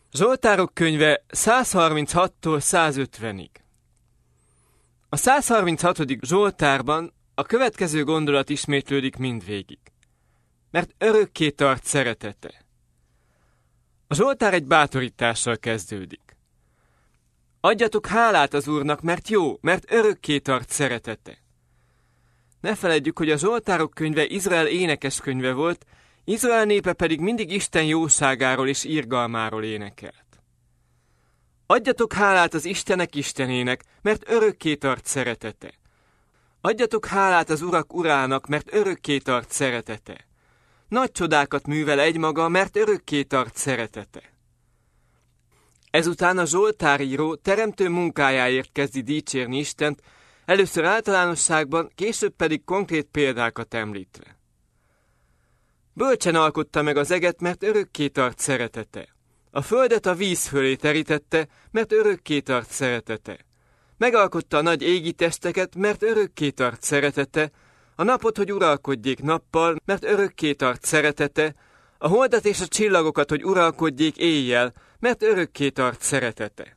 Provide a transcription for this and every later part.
Zsoltárok könyve 136-tól 150-ig. A 136. Zsoltárban a következő gondolat ismétlődik mindvégig. Mert örökké tart szeretete. A Zsoltár egy bátorítással kezdődik. Adjatok hálát az Úrnak, mert jó, mert örökké tart szeretete. Ne feledjük, hogy a Zsoltárok könyve Izrael énekeskönyve volt, Izrael népe pedig mindig Isten jóságáról és irgalmáról énekelt. Adjatok hálát az Istenek Istenének, mert örökké tart szeretete. Adjatok hálát az Urak Urának, mert örökké tart szeretete. Nagy csodákat művel egymaga, mert örökké tart szeretete. Ezután a zsoltáríró teremtő munkájáért kezdi dicsérni Istent, először általánosságban, később pedig konkrét példákat említve. Bölcsen alkotta meg az eget, mert örökké tart szeretete. A földet a víz fölé terítette, mert örökké tart szeretete. Megalkotta a nagy égi testeket, mert örökké tart szeretete, a napot, hogy uralkodjék nappal, mert örökké tart szeretete, a holdat és a csillagokat, hogy uralkodjék éjjel, mert örökké tart szeretete.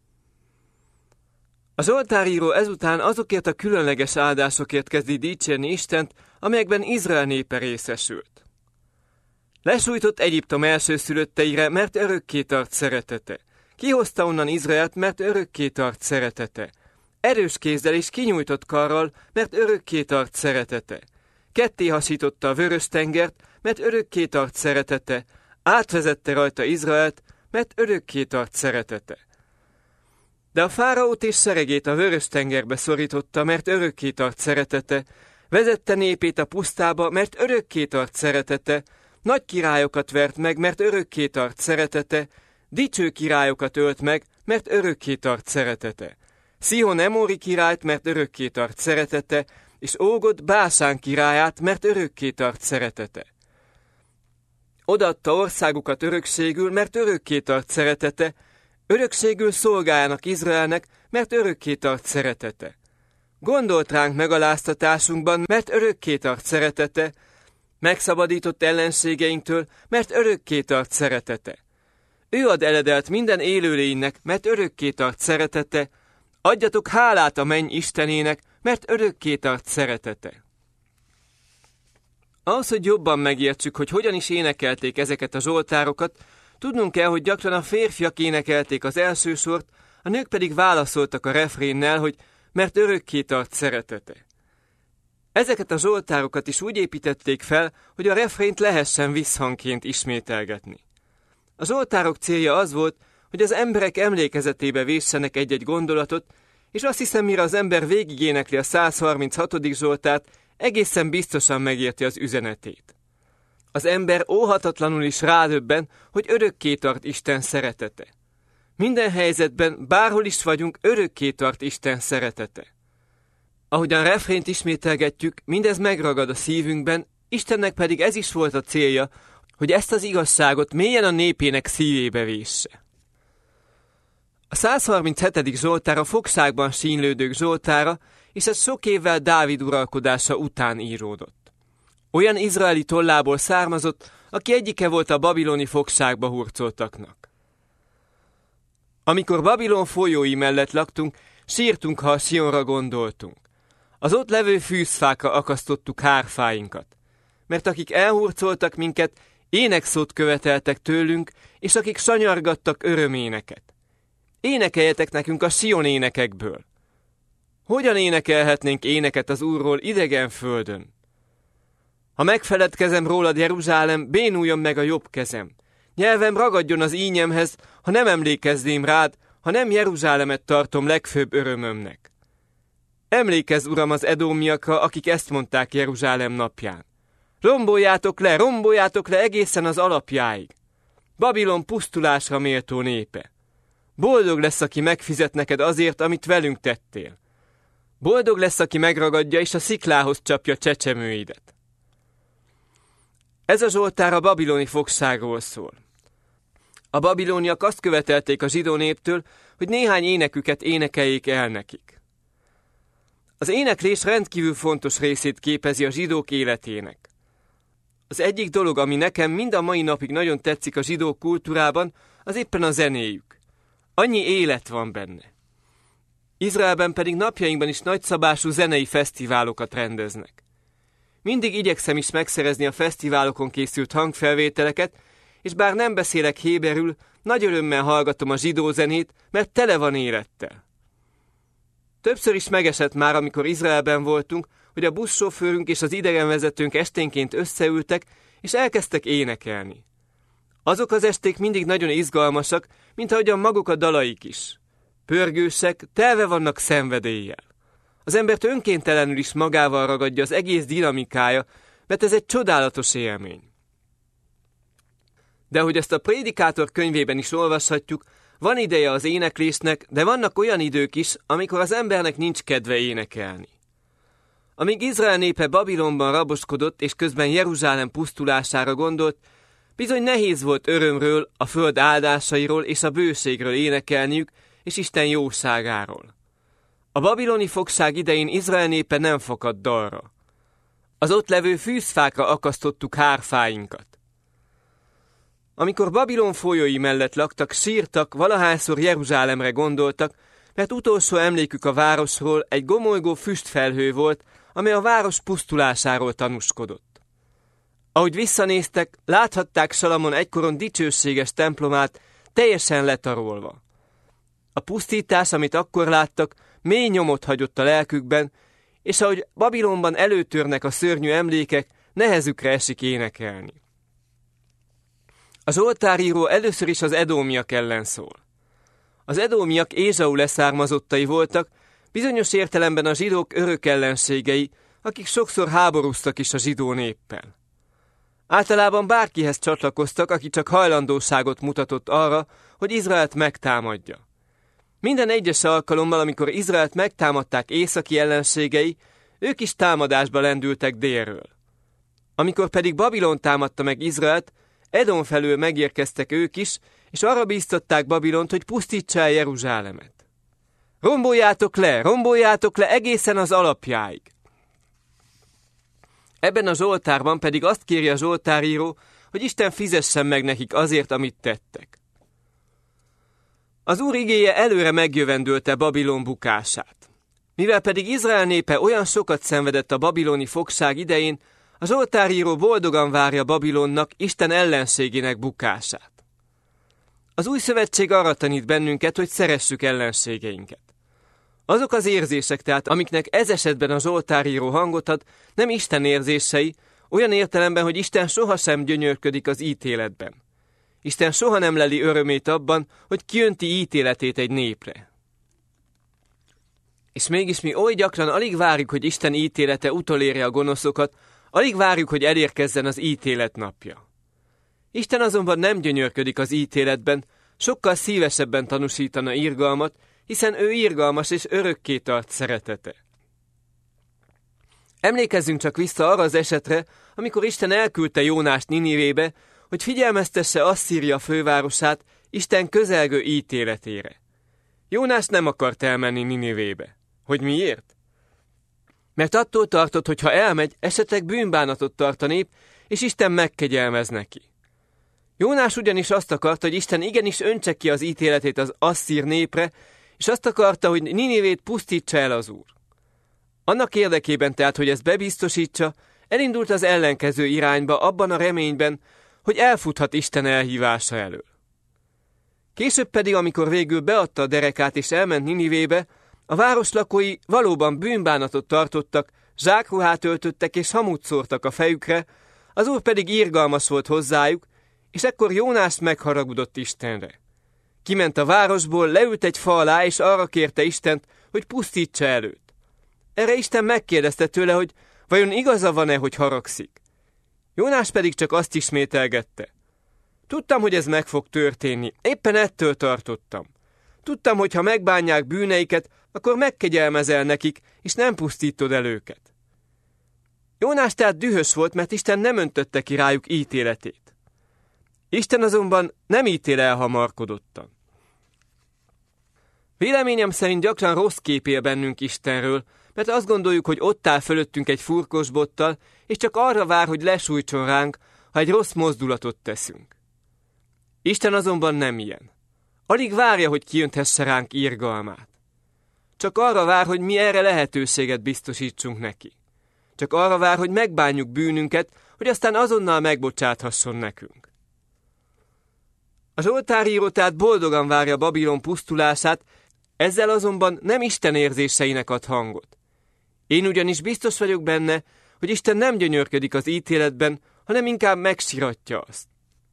A zsoltáríró ezután azokért a különleges áldásokért kezdi dicsérni Istent, amelyekben Izrael népe részesült. Lesújtott Egyiptom elsőszülötteire, mert örökké tart szeretete. Kihozta onnan Izraelt, mert örökké tart szeretete. Erős kézzel és kinyújtott karral, mert örökké tart szeretete. Ketté hasította a Vörös-tengert, mert örökké tart szeretete. Átvezette rajta Izraelt, mert örökké tart szeretete. De a fáraót és seregét a Vörös-tengerbe szorította, mert örökké tart szeretete. Vezette népét a pusztába, mert örökké tart szeretete. Nagy királyokat vert meg, mert örökké tart szeretete, dicső királyokat ölt meg, mert örökké tart szeretete. Szihon emóri királyt, mert örökké tart szeretete, és Ógot Básán királyát, mert örökké tart szeretete. Odaadta országukat örökségül, mert örökké tart szeretete, örökségül szolgájának Izraelnek, mert örökké tart szeretete. Gondolt ránk megaláztatásunkban, mert örökké tart szeretete, megszabadított ellenségeinktől, mert örökké tart szeretete. Ő ad eledelt minden élőlénynek, mert örökké tart szeretete, adjatok hálát a menny Istenének, mert örökké tart szeretete. Ahhoz, hogy jobban megértsük, hogy hogyan is énekelték ezeket a zsoltárokat, tudnunk kell, hogy gyakran a férfiak énekelték az első sort, a nők pedig válaszoltak a refrénnel, hogy mert örökké tart szeretete. Ezeket a zsoltárokat is úgy építették fel, hogy a refrént lehessen visszhangként ismételgetni. A zsoltárok célja az volt, hogy az emberek emlékezetébe véssenek egy-egy gondolatot, és azt hiszem, mire az ember végigénekli a 136. zsoltárt, egészen biztosan megérti az üzenetét. Az ember óhatatlanul is rádöbben, hogy örökké tart Isten szeretete. Minden helyzetben, bárhol is vagyunk, örökké tart Isten szeretete. Ahogyan refrént ismételgetjük, mindez megragad a szívünkben, Istennek pedig ez is volt a célja, hogy ezt az igazságot mélyen a népének szívébe vésse. A 137. zsoltár a fogságban sínlődők zsoltára, és ez sok évvel Dávid uralkodása után íródott. Olyan izraeli tollából származott, aki egyike volt a babiloni fogságba hurcoltaknak. Amikor Babilon folyói mellett laktunk, sírtunk, ha a Sionra gondoltunk. Az ott levő fűzfákra akasztottuk hárfáinkat, mert akik elhurcoltak minket, énekszót követeltek tőlünk, és akik sanyargattak öröméneket. Énekeljetek nekünk a Sion énekekből. Hogyan énekelhetnénk éneket az Úrról idegen földön? Ha megfeledkezem rólad, Jeruzsálem, bénuljon meg a jobb kezem. Nyelvem ragadjon az ínyemhez, ha nem emlékezném rád, ha nem Jeruzsálemet tartom legfőbb örömömnek. Emlékezz, Uram, az edómiakra, akik ezt mondták Jeruzsálem napján. Romboljátok le egészen az alapjáig. Babilon pusztulásra méltó népe. Boldog lesz, aki megfizet neked azért, amit velünk tettél. Boldog lesz, aki megragadja és a sziklához csapja csecsemőidet. Ez a zsoltár a babiloni fogságról szól. A babiloniak azt követelték a zsidó néptől, hogy néhány éneküket énekeljék el nekik. Az éneklés rendkívül fontos részét képezi a zsidók életének. Az egyik dolog, ami nekem mind a mai napig nagyon tetszik a zsidó kultúrában, az éppen a zenéjük. Annyi élet van benne. Izraelben pedig napjainkban is nagyszabású zenei fesztiválokat rendeznek. Mindig igyekszem is megszerezni a fesztiválokon készült hangfelvételeket, és bár nem beszélek héberül, nagy örömmel hallgatom a zsidó zenét, mert tele van élettel. Többször is megesett már, amikor Izraelben voltunk, hogy a buszsofőrünk és az idegenvezetőnk esténként összeültek, és elkezdtek énekelni. Azok az esték mindig nagyon izgalmasak, mint ahogyan maguk a dalaik is. Pörgősek, telve vannak szenvedéllyel. Az embert önkéntelenül is magával ragadja az egész dinamikája, mert ez egy csodálatos élmény. De ahogy ezt a Prédikátor könyvében is olvashatjuk, van ideje az éneklésnek, de vannak olyan idők is, amikor az embernek nincs kedve énekelni. Amíg Izrael népe Babilonban raboskodott és közben Jeruzsálem pusztulására gondolt, bizony nehéz volt örömről, a föld áldásairól és a bőségről énekelniük, és Isten jóságáról. A babiloni fogság idején Izrael népe nem fakadt dalra. Az ott levő fűzfákra akasztottuk hárfáinkat. Amikor Babilon folyói mellett laktak, sírtak, valahányszor Jeruzsálemre gondoltak, mert utolsó emlékük a városról egy gomolygó füstfelhő volt, amely a város pusztulásáról tanúskodott. Ahogy visszanéztek, láthatták Salamon egykoron dicsőséges templomát teljesen letarolva. A pusztítás, amit akkor láttak, mély nyomot hagyott a lelkükben, és ahogy Babilonban előtörnek a szörnyű emlékek, nehezükre esik énekelni. A zsoltáríró először is az edómiak ellen szól. Az edómiak Ézsau leszármazottai voltak, bizonyos értelemben a zsidók örök ellenségei, akik sokszor háborúztak is a zsidó néppel. Általában bárkihez csatlakoztak, aki csak hajlandóságot mutatott arra, hogy Izraelt megtámadja. Minden egyes alkalommal, amikor Izraelt megtámadták északi ellenségei, ők is támadásba lendültek délről. Amikor pedig Babilon támadta meg Izraelt, Edom felől megérkeztek ők is, és arra bíztatták Babilont, hogy pusztítsa el Jeruzsálemet. Romboljátok le egészen az alapjáig! Ebben a zsoltárban pedig azt kéri a zsoltáríró, hogy Isten fizessen meg nekik azért, amit tettek. Az Úr igéje előre megjövendölte Babilon bukását. Mivel pedig Izrael népe olyan sokat szenvedett a babiloni fogság idején, a zsoltáríró boldogan várja Babilonnak, Isten ellenségének bukását. Az új szövetség arra tanít bennünket, hogy szeressük ellenségeinket. Azok az érzések tehát, amiknek ez esetben a zsoltáríró hangot ad, nem Isten érzései, olyan értelemben, hogy Isten sohasem gyönyörködik az ítéletben. Isten soha nem leli örömét abban, hogy kiönti ítéletét egy népre. És mégis mi oly gyakran alig várjuk, hogy Isten ítélete utolérje a gonoszokat, alig várjuk, hogy elérkezzen az ítélet napja. Isten azonban nem gyönyörködik az ítéletben, sokkal szívesebben tanúsítana irgalmat, hiszen ő irgalmas és örökké tart szeretete. Emlékezzünk csak vissza arra az esetre, amikor Isten elküldte Jónást Ninivébe, hogy figyelmeztesse Asszíria fővárosát Isten közelgő ítéletére. Jónás nem akart elmenni Ninivébe. Hogy miért? Mert attól tartott, hogy ha elmegy, esetleg bűnbánatot tart a nép, és Isten megkegyelmez neki. Jónás ugyanis azt akarta, hogy Isten igenis öntse ki az ítéletét az asszír népre, és azt akarta, hogy Ninivét pusztítsa el az Úr. Annak érdekében tehát, hogy ezt bebiztosítsa, elindult az ellenkező irányba abban a reményben, hogy elfuthat Isten elhívása elől. Később pedig, amikor végül beadta a derekát és elment Ninivébe, a város lakói valóban bűnbánatot tartottak, zsákruhát öltöttek és hamut szórtak a fejükre, az Úr pedig irgalmas volt hozzájuk, és ekkor Jónás megharagudott Istenre. Kiment a városból, leült egy fa alá, és arra kérte Istent, hogy pusztítsa el őt. Erre Isten megkérdezte tőle, hogy vajon igaza van-e, hogy haragszik. Jónás pedig csak azt ismételgette. Tudtam, hogy ez meg fog történni, éppen ettől tartottam. Tudtam, hogy ha megbánják bűneiket, akkor megkegyelmezel nekik, és nem pusztítod el őket. Jónás tehát dühös volt, mert Isten nem öntötte ki rájuk ítéletét. Isten azonban nem ítél el hamarkodottan. Véleményem szerint gyakran rossz kép él bennünk Istenről, mert azt gondoljuk, hogy ott áll fölöttünk egy furkosbottal, és csak arra vár, hogy lesújtson ránk, ha egy rossz mozdulatot teszünk. Isten azonban nem ilyen. Alig várja, hogy kiönthesse ránk irgalmát. Csak arra vár, hogy mi erre lehetőséget biztosítsunk neki. Csak arra vár, hogy megbánjuk bűnünket, hogy aztán azonnal megbocsáthasson nekünk. A zsoltáríró tehát boldogan várja Babilon pusztulását, ezzel azonban nem Isten érzéseinek ad hangot. Én ugyanis biztos vagyok benne, hogy Isten nem gyönyörködik az ítéletben, hanem inkább megsiratja azt.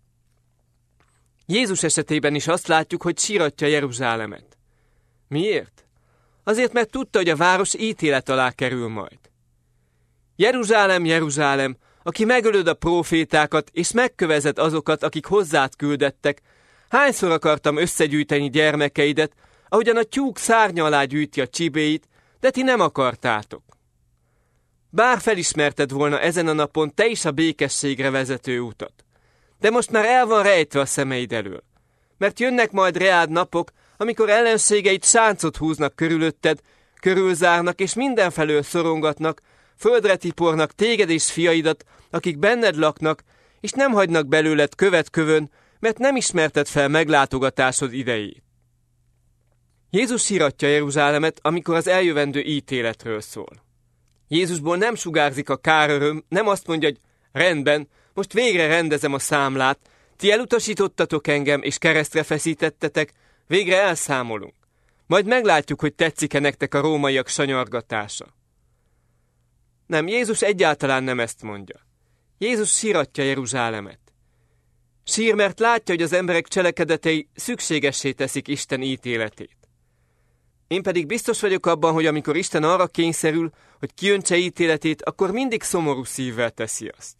Jézus esetében is azt látjuk, hogy siratja Jeruzsálemet. Miért? Azért, mert tudta, hogy a város ítélet alá kerül majd. Jeruzsálem, Jeruzsálem, aki megölöd a prófétákat, és megkövezed azokat, akik hozzád küldettek, hányszor akartam összegyűjteni gyermekeidet, ahogyan a tyúk szárnya alá gyűjti a csibéit, de ti nem akartátok. Bár felismerted volna ezen a napon te is a békességre vezető utat. De most már el van rejtve a szemeid elől. Mert jönnek majd reád napok, amikor ellenségeid sáncot húznak körülötted, körülzárnak és mindenfelől szorongatnak, földre tipornak téged és fiaidat, akik benned laknak, és nem hagynak belőled követ kövön, mert nem ismerted fel meglátogatásod idejét. Jézus siratja Jeruzsálemet, amikor az eljövendő ítéletről szól. Jézusból nem sugárzik a káröröm, nem azt mondja, hogy rendben, most végre rendezem a számlát, ti elutasítottatok engem, és keresztre feszítettetek, végre elszámolunk. Majd meglátjuk, hogy tetszik-e nektek a rómaiak sanyargatása. Nem, Jézus egyáltalán nem ezt mondja. Jézus siratja Jeruzsálemet. Sír, mert látja, hogy az emberek cselekedetei szükségessé teszik Isten ítéletét. Én pedig biztos vagyok abban, hogy amikor Isten arra kényszerül, hogy kiöntse ítéletét, akkor mindig szomorú szívvel teszi azt.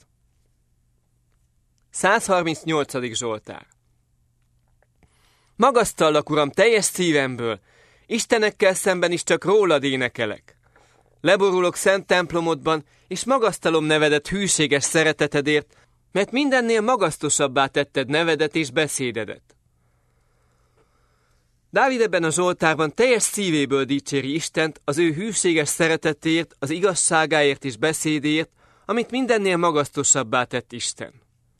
138. Zsoltár. Magasztallak, Uram, teljes szívemből, Istenekkel szemben is csak rólad énekelek. Leborulok szent templomodban, és magasztalom nevedet hűséges szeretetedért, mert mindennél magasztosabbá tetted nevedet és beszédedet. Dávid ebben a zsoltárban teljes szívéből dicséri Istent az ő hűséges szeretetért, az igazságáért és beszédért, amit mindennél magasztosabbá tett Isten.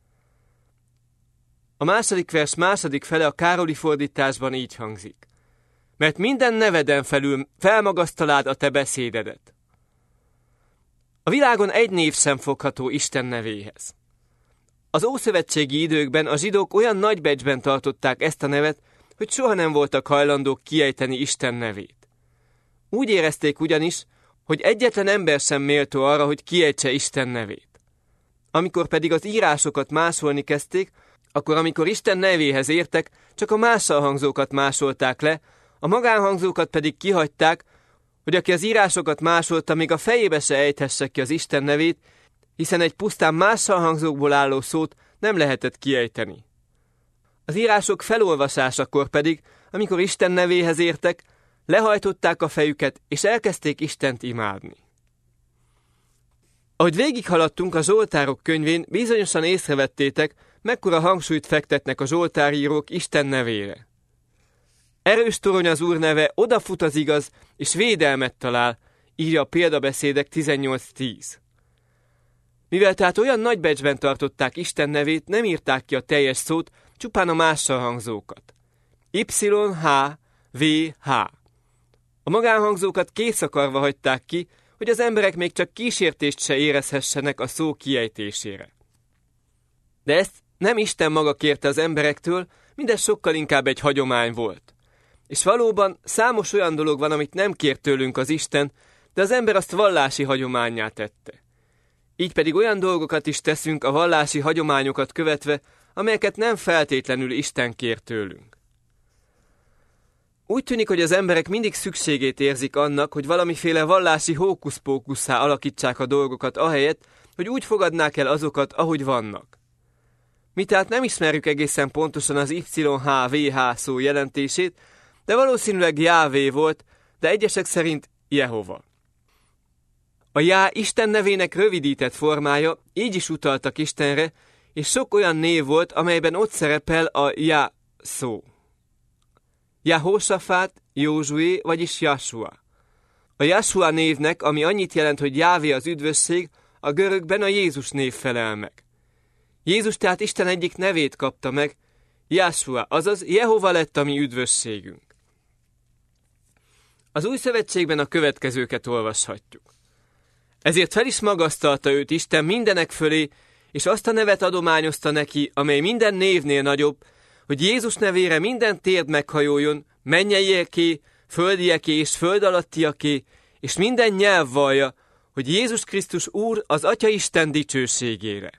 A második vers második fele a Károli fordításban így hangzik. Mert minden neveden felül felmagasztalád a te beszédedet. A világon egy név sem fogható Isten nevéhez. Az ószövetségi időkben a zsidók olyan nagy becsben tartották ezt a nevet, hogy soha nem voltak hajlandók kiejteni Isten nevét. Úgy érezték ugyanis, hogy egyetlen ember sem méltó arra, hogy kiejtse Isten nevét. Amikor pedig az írásokat másolni kezdték, akkor amikor Isten nevéhez értek, csak a másolhangzókat másolták le, a magánhangzókat pedig kihagyták, hogy aki az írásokat másolta, még a fejébe se ejthesse ki az Isten nevét, hiszen egy pusztán másolhangzókból álló szót nem lehetett kiejteni. Az írások felolvasásakor pedig, amikor Isten nevéhez értek, lehajtották a fejüket, és elkezdték Istent imádni. Ahogy végighaladtunk a Zsoltárok könyvén, bizonyosan észrevettétek, mekkora hangsúlyt fektetnek a zsoltárírók Isten nevére. Erős torony az Úr neve, odafut az igaz, és védelmet talál, írja a Példabeszédek 18:10. Mivel tehát olyan nagy becsben tartották Isten nevét, nem írták ki a teljes szót, csupán a másolhangzókat. Y, H, V, H. A magánhangzókat kétszakarva hagyták ki, hogy az emberek még csak kísértést se érezhessenek a szó kiejtésére. De ezt nem Isten maga kérte az emberektől, mindez sokkal inkább egy hagyomány volt. És valóban számos olyan dolog van, amit nem kér tőlünk az Isten, de az ember azt vallási hagyománnyá tette. Így pedig olyan dolgokat is teszünk a vallási hagyományokat követve, amelyeket nem feltétlenül Isten kér tőlünk. Úgy tűnik, hogy az emberek mindig szükségét érzik annak, hogy valamiféle vallási hókuszpókusszá alakítsák a dolgokat ahelyett, hogy úgy fogadnák el azokat, ahogy vannak. Mi tehát nem ismerjük egészen pontosan az YHVH szó jelentését, de valószínűleg Jávé volt, de egyesek szerint Jehova. A Já Isten nevének rövidített formája, így is utaltak Istenre, és sok olyan név volt, amelyben ott szerepel a Já szó. Jehósafát, Józsué, vagyis Jasua. A Jeshua névnek, ami annyit jelent, hogy Jávé az üdvösség, a görögben a Jézus név felel meg. Jézus tehát Isten egyik nevét kapta meg, Jeshua, azaz Jehova lett a mi üdvösségünk. Az Új Szövetségben a következőket olvashatjuk. Ezért fel is magasztalta őt Isten mindenek fölé, és azt a nevet adományozta neki, amely minden névnél nagyobb, hogy Jézus nevére minden térd meghajoljon, mennyeieké, földieké és föld alattiaké, és minden nyelv vallja, hogy Jézus Krisztus Úr az Atya Isten dicsőségére.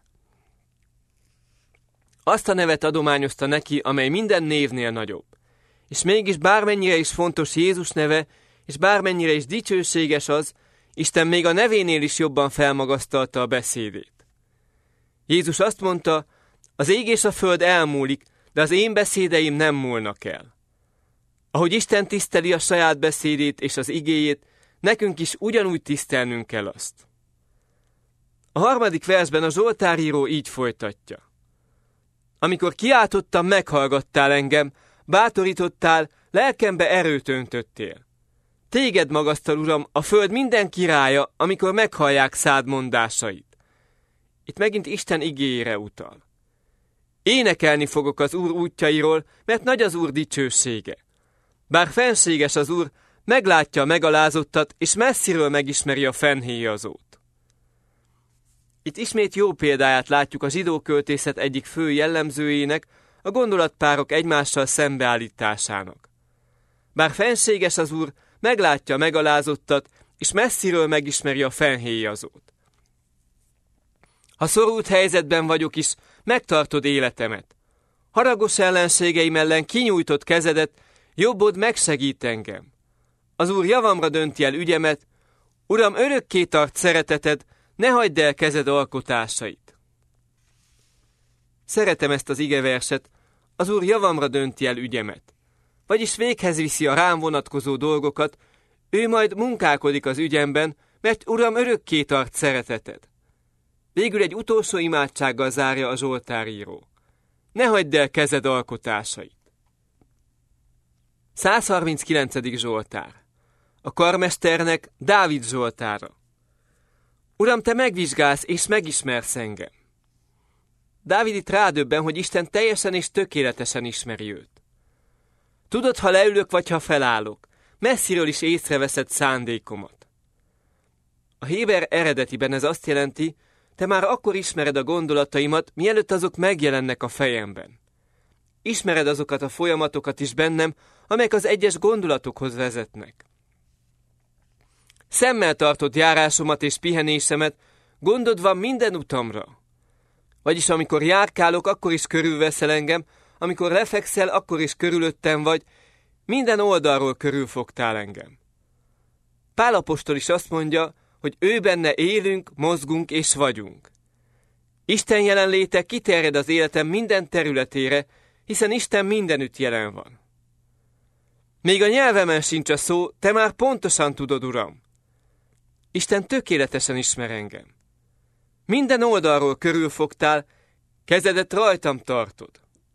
Azt a nevet adományozta neki, amely minden névnél nagyobb. És mégis bármennyire is fontos Jézus neve, és bármennyire is dicsőséges az, Isten még a nevénél is jobban felmagasztalta a beszédét. Jézus azt mondta, az ég és a föld elmúlik, de az én beszédeim nem múlnak el. Ahogy Isten tiszteli a saját beszédét és az igéjét, nekünk is ugyanúgy tisztelnünk kell azt. A 3. versben a Zsoltáríró így folytatja. Amikor kiáltottam, meghallgattál engem, bátorítottál, lelkembe erőt öntöttél. Téged magasztal, Uram, a föld minden királya, amikor meghallják szád mondásait. Itt megint Isten igéjére utal. Énekelni fogok az Úr útjairól, mert nagy az Úr dicsősége. Bár fenséges az Úr, meglátja a megalázottat, és messziről megismeri a fennhéjazót. Itt ismét jó példáját látjuk a zsidó költészet egyik fő jellemzőjének, a gondolatpárok egymással szembeállításának. Bár fenséges az Úr, meglátja a megalázottat, és messziről megismeri a fennhéjazót. Ha szorult helyzetben vagyok is, megtartod életemet. Haragos ellenségeim ellen kinyújtott kezedet, jobbod megsegít engem. Az Úr javamra dönti el ügyemet, Uram, örökké tart szereteted, ne hagyd el kezed alkotásait. Szeretem ezt az igeverset, az Úr javamra dönti el ügyemet. Vagyis véghez viszi a rám vonatkozó dolgokat, ő majd munkálkodik az ügyemben, mert Uram, örökké tart szereteted. Végül egy utolsó imádsággal zárja a Zsoltáríró. Ne hagyd el kezed alkotásait. 139. Zsoltár. A karmesternek Dávid Zsoltára. Uram, te megvizsgálsz és megismersz engem. Dávid itt rádöbben, hogy Isten teljesen és tökéletesen ismeri őt. Tudod, ha leülök vagy ha felállok, messziről is észreveszed szándékomat. A héber eredetiben ez azt jelenti, te már akkor ismered a gondolataimat, mielőtt azok megjelennek a fejemben. Ismered azokat a folyamatokat is bennem, amelyek az egyes gondolatokhoz vezetnek. Szemmel tartod járásomat és pihenésemet, gondod van minden utamra. Vagyis amikor járkálok, akkor is körülveszel engem, amikor lefekszel, akkor is körülöttem vagy, minden oldalról körülfogtál engem. Pál apostol is azt mondja, hogy ő benne élünk, mozgunk és vagyunk. Isten jelenléte kiterjed az életem minden területére, hiszen Isten mindenütt jelen van. Még a nyelvemen sincs a szó, te már pontosan tudod, Uram. Isten tökéletesen ismer engem. Minden oldalról körülfogtál, kezedet rajtam tartod.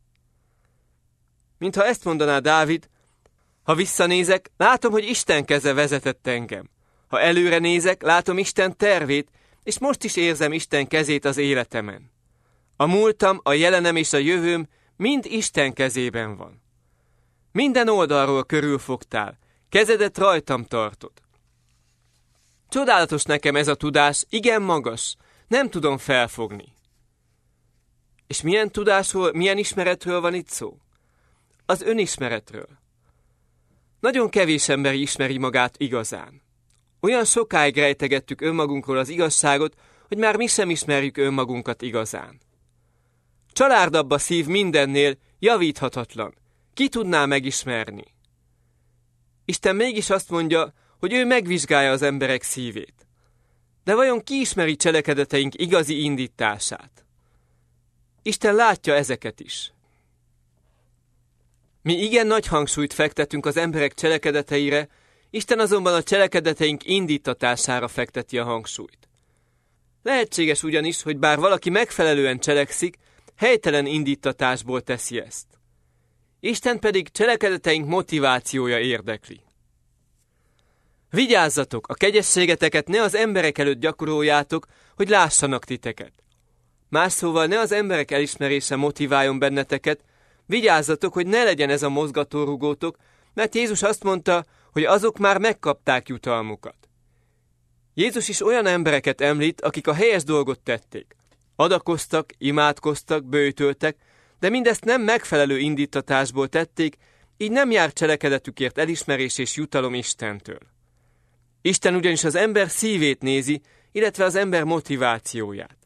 Mintha ezt mondaná Dávid, ha visszanézek, látom, hogy Isten keze vezetett engem. Ha előre nézek, látom Isten tervét, és most is érzem Isten kezét az életemen. A múltam, a jelenem és a jövőm mind Isten kezében van. Minden oldalról körülfogtál, kezedet rajtam tartod. Csodálatos nekem ez a tudás, igen magas, nem tudom felfogni. És milyen tudásról, milyen ismeretről van itt szó? Az önismeretről. Nagyon kevés ember ismeri magát igazán. Olyan sokáig rejtegettük önmagunkról az igazságot, hogy már mi sem ismerjük önmagunkat igazán. Csalárdabb a szív mindennél, javíthatatlan. Ki tudná megismerni? Isten mégis azt mondja, hogy ő megvizsgálja az emberek szívét. De vajon ki ismeri cselekedeteink igazi indítását? Isten látja ezeket is. Mi igen nagy hangsúlyt fektetünk az emberek cselekedeteire, Isten azonban a cselekedeteink indítatására fekteti a hangsúlyt. Lehetséges ugyanis, hogy bár valaki megfelelően cselekszik, helytelen indítatásból teszi ezt. Isten pedig cselekedeteink motivációja érdekli. Vigyázzatok, a kegyességeteket ne az emberek előtt gyakoroljátok, hogy lássanak titeket. Más szóval ne az emberek elismerése motiváljon benneteket, vigyázzatok, hogy ne legyen ez a mozgatórugótok, mert Jézus azt mondta, hogy azok már megkapták jutalmukat. Jézus is olyan embereket említ, akik a helyes dolgot tették. Adakoztak, imádkoztak, böjtöltek, de mindezt nem megfelelő indítatásból tették, így nem jár cselekedetükért elismerés és jutalom Istentől. Isten ugyanis az ember szívét nézi, illetve az ember motivációját.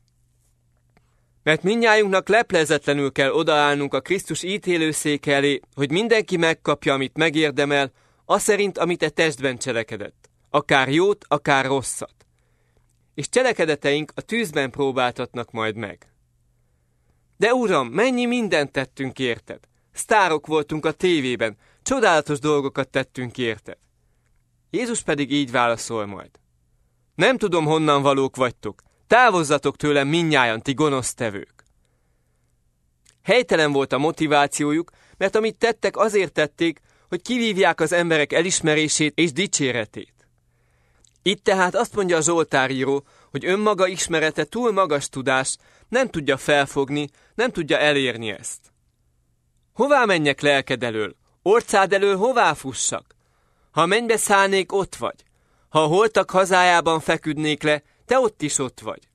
Mert mindnyájunknak leplezetlenül kell odaállnunk a Krisztus ítélőszéke elé, hogy mindenki megkapja, amit megérdemel, aszerint, amit testben cselekedett, akár jót, akár rosszat. És cselekedeteink a tűzben próbáltatnak majd meg. De Uram, mennyi mindent tettünk érted? Sztárok voltunk a tévében, csodálatos dolgokat tettünk érted. Jézus pedig így válaszol majd. Nem tudom, honnan valók vagytok, távozzatok tőlem mindnyájan, ti gonosztevők. Helytelen volt a motivációjuk, mert amit tettek, azért tették, hogy kivívják az emberek elismerését és dicséretét. Itt tehát azt mondja a Zsoltáríró, hogy önmaga ismerete túl magas tudás, nem tudja felfogni, nem tudja elérni ezt. Hová menjek lelked elől? Orcád elől hová fussak? Ha a mennybe szállnék, ott vagy. Ha a holtak hazájában feküdnék le, te ott is ott vagy.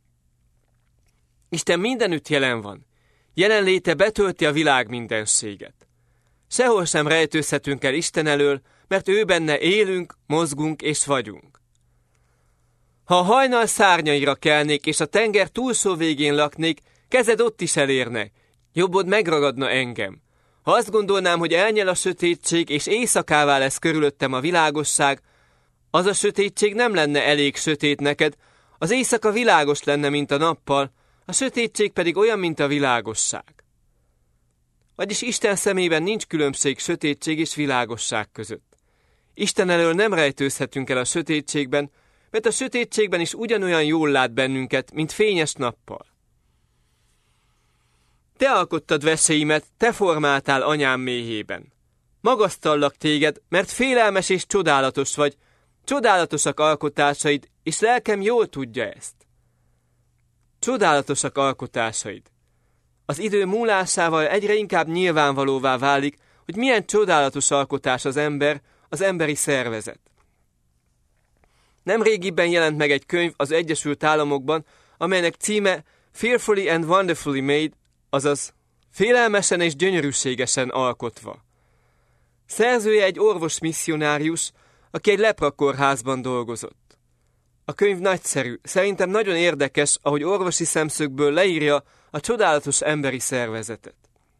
Isten mindenütt jelen van. Jelenléte betölti a világ mindenséget. Sehol sem rejtőzhetünk el Isten elől, mert ő benne élünk, mozgunk és vagyunk. Ha a hajnal szárnyaira kelnék, és a tenger túlsó végén laknék, kezed ott is elérne, jobbod megragadna engem. Ha azt gondolnám, hogy elnyel a sötétség, és éjszakává lesz körülöttem a világosság, az a sötétség nem lenne elég sötét neked, az éjszaka világos lenne, mint a nappal, a sötétség pedig olyan, mint a világosság. Vagyis Isten szemében nincs különbség sötétség és világosság között. Isten elől nem rejtőzhetünk el a sötétségben, mert a sötétségben is ugyanolyan jól lát bennünket, mint fényes nappal. Te alkottad veséimet, te formáltál anyám méhében. Magasztallak téged, mert félelmes és csodálatos vagy, csodálatosak alkotásaid, és lelkem jól tudja ezt. Csodálatosak alkotásaid. Az idő múlásával egyre inkább nyilvánvalóvá válik, hogy milyen csodálatos alkotás az ember, az emberi szervezet. Nemrégiben jelent meg egy könyv az Egyesült Államokban, amelynek címe Fearfully and Wonderfully Made, azaz félelmesen és gyönyörűségesen alkotva. Szerzője egy orvos misszionárius, aki egy leprakkórházban dolgozott. A könyv nagyszerű, szerintem nagyon érdekes, ahogy orvosi szemszögből leírja a csodálatos emberi szervezetet.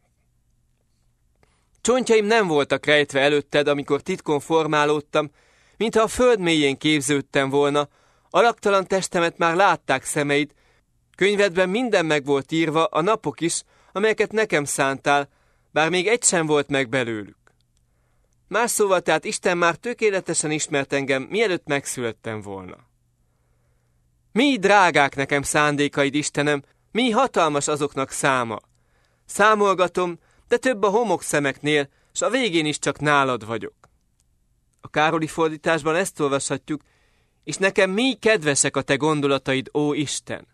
Csontjaim nem voltak rejtve előtted, amikor titkon formálódtam, mintha a föld mélyén képződtem volna, alaktalan testemet már látták szemeid, könyvedben minden meg volt írva, a napok is, amelyeket nekem szántál, bár még egy sem volt meg belőlük. Más szóval tehát Isten már tökéletesen ismert engem, mielőtt megszülettem volna. Mi drágák nekem szándékaid, Istenem, mi hatalmas azoknak száma. Számolgatom, de több a homokszemeknél, s a végén is csak nálad vagyok. A Károli fordításban ezt olvashatjuk, és nekem mi kedvesek a te gondolataid, ó Isten.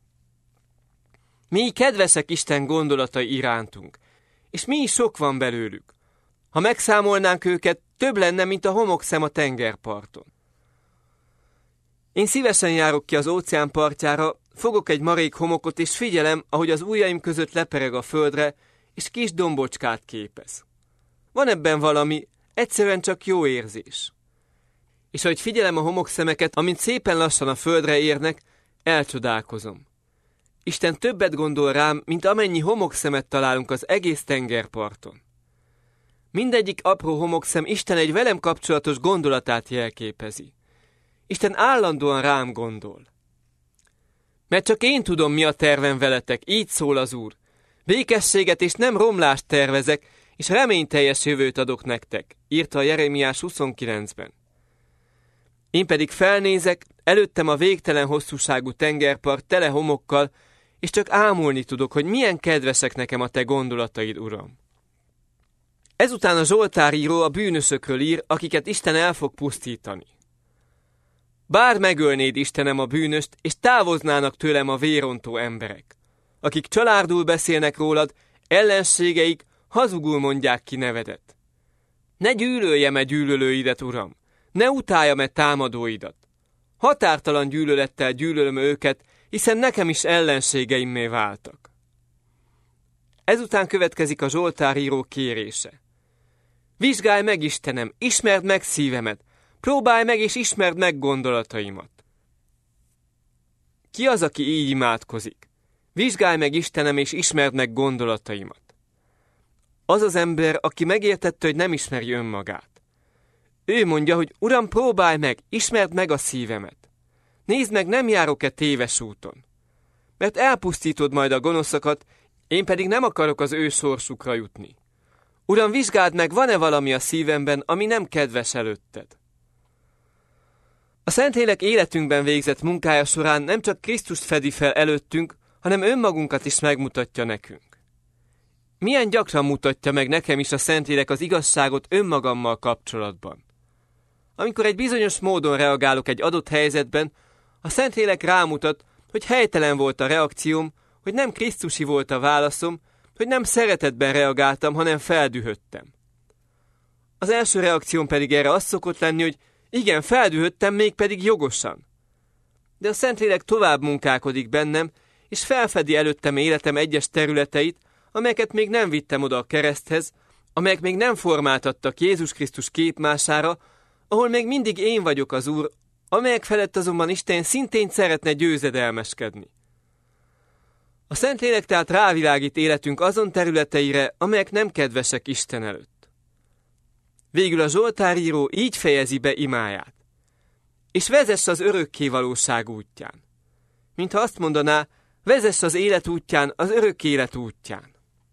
Mi kedvesek Isten gondolatai irántunk, és mi is sok van belőlük. Ha megszámolnánk őket, több lenne, mint a homokszem a tengerparton. Én szívesen járok ki az óceán partjára, fogok egy marék homokot, és figyelem, ahogy az ujjaim között lepereg a földre, és kis dombocskát képez. Van ebben valami, egyszerűen csak jó érzés. És ahogy figyelem a homokszemeket, amint szépen lassan a földre érnek, elcsodálkozom. Isten többet gondol rám, mint amennyi homokszemet találunk az egész tengerparton. Mindegyik apró homokszem Isten egy velem kapcsolatos gondolatát jelképezi. Isten állandóan rám gondol. Mert csak én tudom, mi a tervem veletek, így szól az Úr. Békességet és nem romlást tervezek, és reményteljes jövőt adok nektek, írta a Jeremiás 29-ben. Én pedig felnézek, előttem a végtelen hosszúságú tengerpart tele homokkal, és csak ámulni tudok, hogy milyen kedvesek nekem a te gondolataid, Uram. Ezután a Zsoltáríró a bűnösökről ír, akiket Isten el fog pusztítani. Bár megölnéd, Istenem, a bűnöst, és távoznának tőlem a vérontó emberek, akik csalárdul beszélnek rólad, ellenségeik hazugul mondják ki nevedet. Ne gyűlöljem-e gyűlölőidet, Uram, ne utáljam-e támadóidat. Határtalan gyűlölettel gyűlölöm őket, hiszen nekem is ellenségeimmé váltak. Ezután következik a Zsoltáríró kérése. Vizsgálj meg, Istenem, ismerd meg szívemet, próbálj meg és ismerd meg gondolataimat. Ki az, aki így imádkozik? Vizsgálj meg, Istenem, és ismerd meg gondolataimat. Az az ember, aki megértette, hogy nem ismeri önmagát. Ő mondja, hogy Uram, próbálj meg, ismerd meg a szívemet. Nézd meg, nem járok-e téves úton. Mert elpusztítod majd a gonoszokat, én pedig nem akarok az ő sorsukra jutni. Uram, vizsgáld meg, van-e valami a szívemben, ami nem kedves előtted. A Szentlélek életünkben végzett munkája során nem csak Krisztust fedi fel előttünk, hanem önmagunkat is megmutatja nekünk. Milyen gyakran mutatja meg nekem is a Szentlélek az igazságot önmagammal kapcsolatban? Amikor egy bizonyos módon reagálok egy adott helyzetben, a Szentlélek rámutat, hogy helytelen volt a reakcióm, hogy nem krisztusi volt a válaszom, hogy nem szeretetben reagáltam, hanem feldühödtem. Az első reakcióm pedig erre az szokott lenni, hogy igen, feldühödtem, mégpedig jogosan. De a Szentlélek tovább munkálkodik bennem, és felfedi előttem életem egyes területeit, amelyeket még nem vittem oda a kereszthez, amelyek még nem formáltattak Jézus Krisztus képmására, ahol még mindig én vagyok az Úr, amelyek felett azonban Isten szintén szeretne győzedelmeskedni. A Szentlélek tehát rávilágít életünk azon területeire, amelyek nem kedvesek Isten előtt. Végül a Zsoltáríró így fejezi be imáját. És vezess az örökké valóság útján. Mintha azt mondaná, vezess az élet útján, az örök élet útján.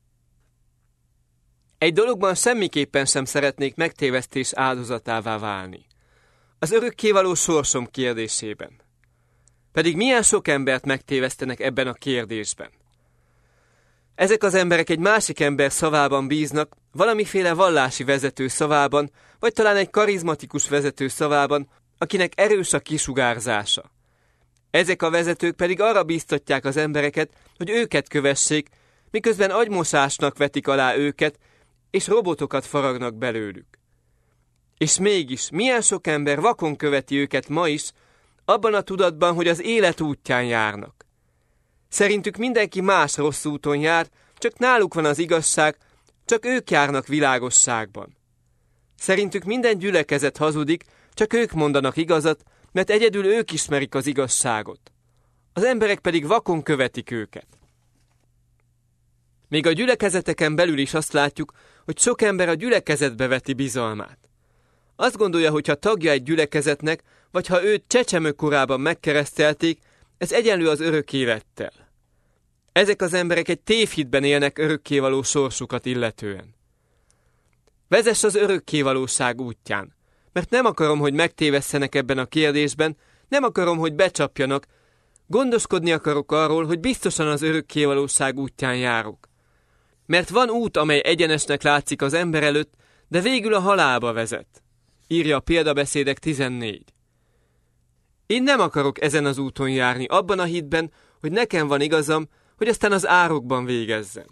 Egy dologban semmiképpen sem szeretnék megtévesztés áldozatává válni. Az örökkévaló sorsom kérdésében. Pedig milyen sok embert megtévesztenek ebben a kérdésben. Ezek az emberek egy másik ember szavában bíznak, valamiféle vallási vezető szavában, vagy talán egy karizmatikus vezető szavában, akinek erős a kisugárzása. Ezek a vezetők pedig arra bíztatják az embereket, hogy őket kövessék, miközben agymosásnak vetik alá őket, és robotokat faragnak belőlük. És mégis milyen sok ember vakon követi őket ma is, abban a tudatban, hogy az élet útján járnak. Szerintük mindenki más rossz úton jár, csak náluk van az igazság, csak ők járnak világosságban. Szerintük minden gyülekezet hazudik, csak ők mondanak igazat, mert egyedül ők ismerik az igazságot. Az emberek pedig vakon követik őket. Még a gyülekezeteken belül is azt látjuk, hogy sok ember a gyülekezetbe veti bizalmát. Azt gondolja, hogy ha tagja egy gyülekezetnek, vagy ha őt csecsemőkorában megkeresztelték, ez egyenlő az örök élettel. Ezek az emberek egy tévhitben élnek örökkévaló sorsukat illetően. Vezess az örökkévalóság útján, mert nem akarom, hogy megtévesszenek ebben a kérdésben, nem akarom, hogy becsapjanak, gondoskodni akarok arról, hogy biztosan az örökkévalóság útján járok. Mert van út, amely egyenesnek látszik az ember előtt, de végül a halálba vezet. Írja a Példabeszédek 14. Én nem akarok ezen az úton járni, abban a hitben, hogy nekem van igazam, hogy aztán az árokban végezzem.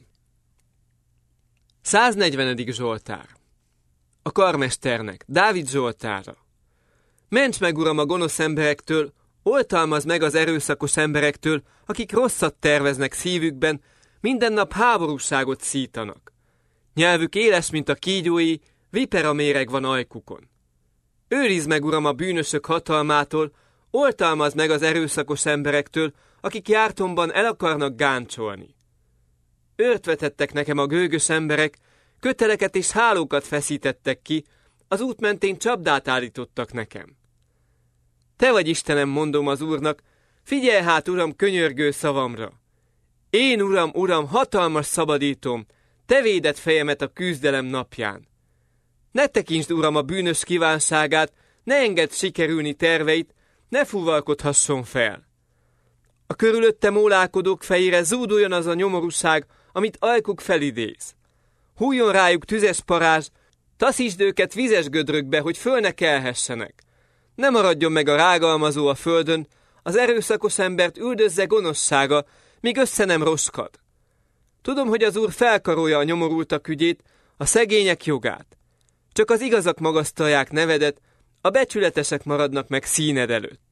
140. Zsoltár. A karmesternek, Dávid zsoltára. Ments meg, Uram, a gonosz emberektől, oltalmazd meg az erőszakos emberektől, akik rosszat terveznek szívükben, minden nap háborúságot szítanak. Nyelvük éles, mint a kígyói, vipera méreg van ajkukon. Őrizd meg, Uram, a bűnösök hatalmától, oltalmazd meg az erőszakos emberektől, akik jártomban el akarnak gáncsolni. Őrt vetettek nekem a gőgös emberek, köteleket és hálókat feszítettek ki, az út mentén csapdát állítottak nekem. Te vagy Istenem, mondom az Úrnak, figyelj hát, Uram, könyörgő szavamra. Én, Uram, Uram, hatalmas szabadítom, te véded fejemet a küzdelem napján. Ne tekintsd, Uram, a bűnös kívánságát, ne engedd sikerülni terveit, ne fuvalkodhasson fel. A körülötte mólálkodók fejére zúduljon az a nyomorúság, amit ajkuk felidéz. Hújjon rájuk tüzes parázs, taszítsd őket vizes gödrökbe, hogy föl ne kelhessenek. Ne maradjon meg a rágalmazó a földön, az erőszakos embert üldözze gonoszsága, míg össze nem roskad. Tudom, hogy az Úr felkarolja a nyomorultak ügyét, a szegények jogát. Csak az igazak magasztalják nevedet, a becsületesek maradnak meg színed előtt.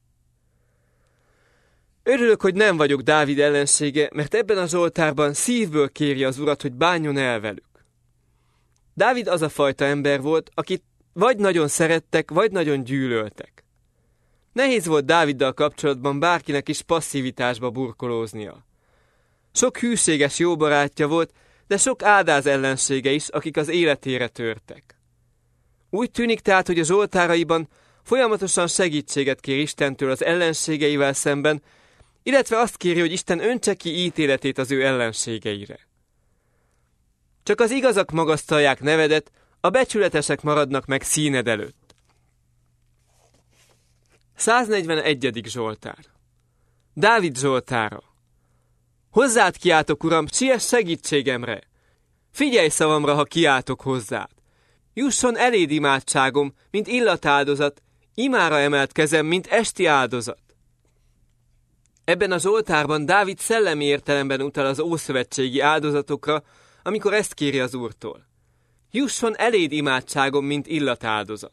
Örülök, hogy nem vagyok Dávid ellensége, mert ebben a Zsoltárban szívből kéri az Urat, hogy bánjon el velük. Dávid az a fajta ember volt, akit vagy nagyon szerettek, vagy nagyon gyűlöltek. Nehéz volt Dáviddal kapcsolatban bárkinek is passzivitásba burkolóznia. Sok hűséges jó barátja volt, de sok áldáz ellensége is, akik az életére törtek. Úgy tűnik tehát, hogy a zsoltáraiban folyamatosan segítséget kér Istentől az ellenségeivel szemben, illetve azt kéri, hogy Isten öntse ki ítéletét az ő ellenségeire. Csak az igazak magasztalják nevedet, a becsületesek maradnak meg színed előtt. 141. Zsoltár. Dávid zsoltára. Hozzád kiáltok, Uram, siess segítségemre! Figyelj szavamra, ha kiáltok hozzád! Jusson eléd imádságom, mint illatáldozat, imára emelt kezem, mint esti áldozat. Ebben a zsoltárban Dávid szellemi értelemben utal az ószövetségi áldozatokra, amikor ezt kéri az Úrtól. Jusson eléd imádságom, mint illatáldozat.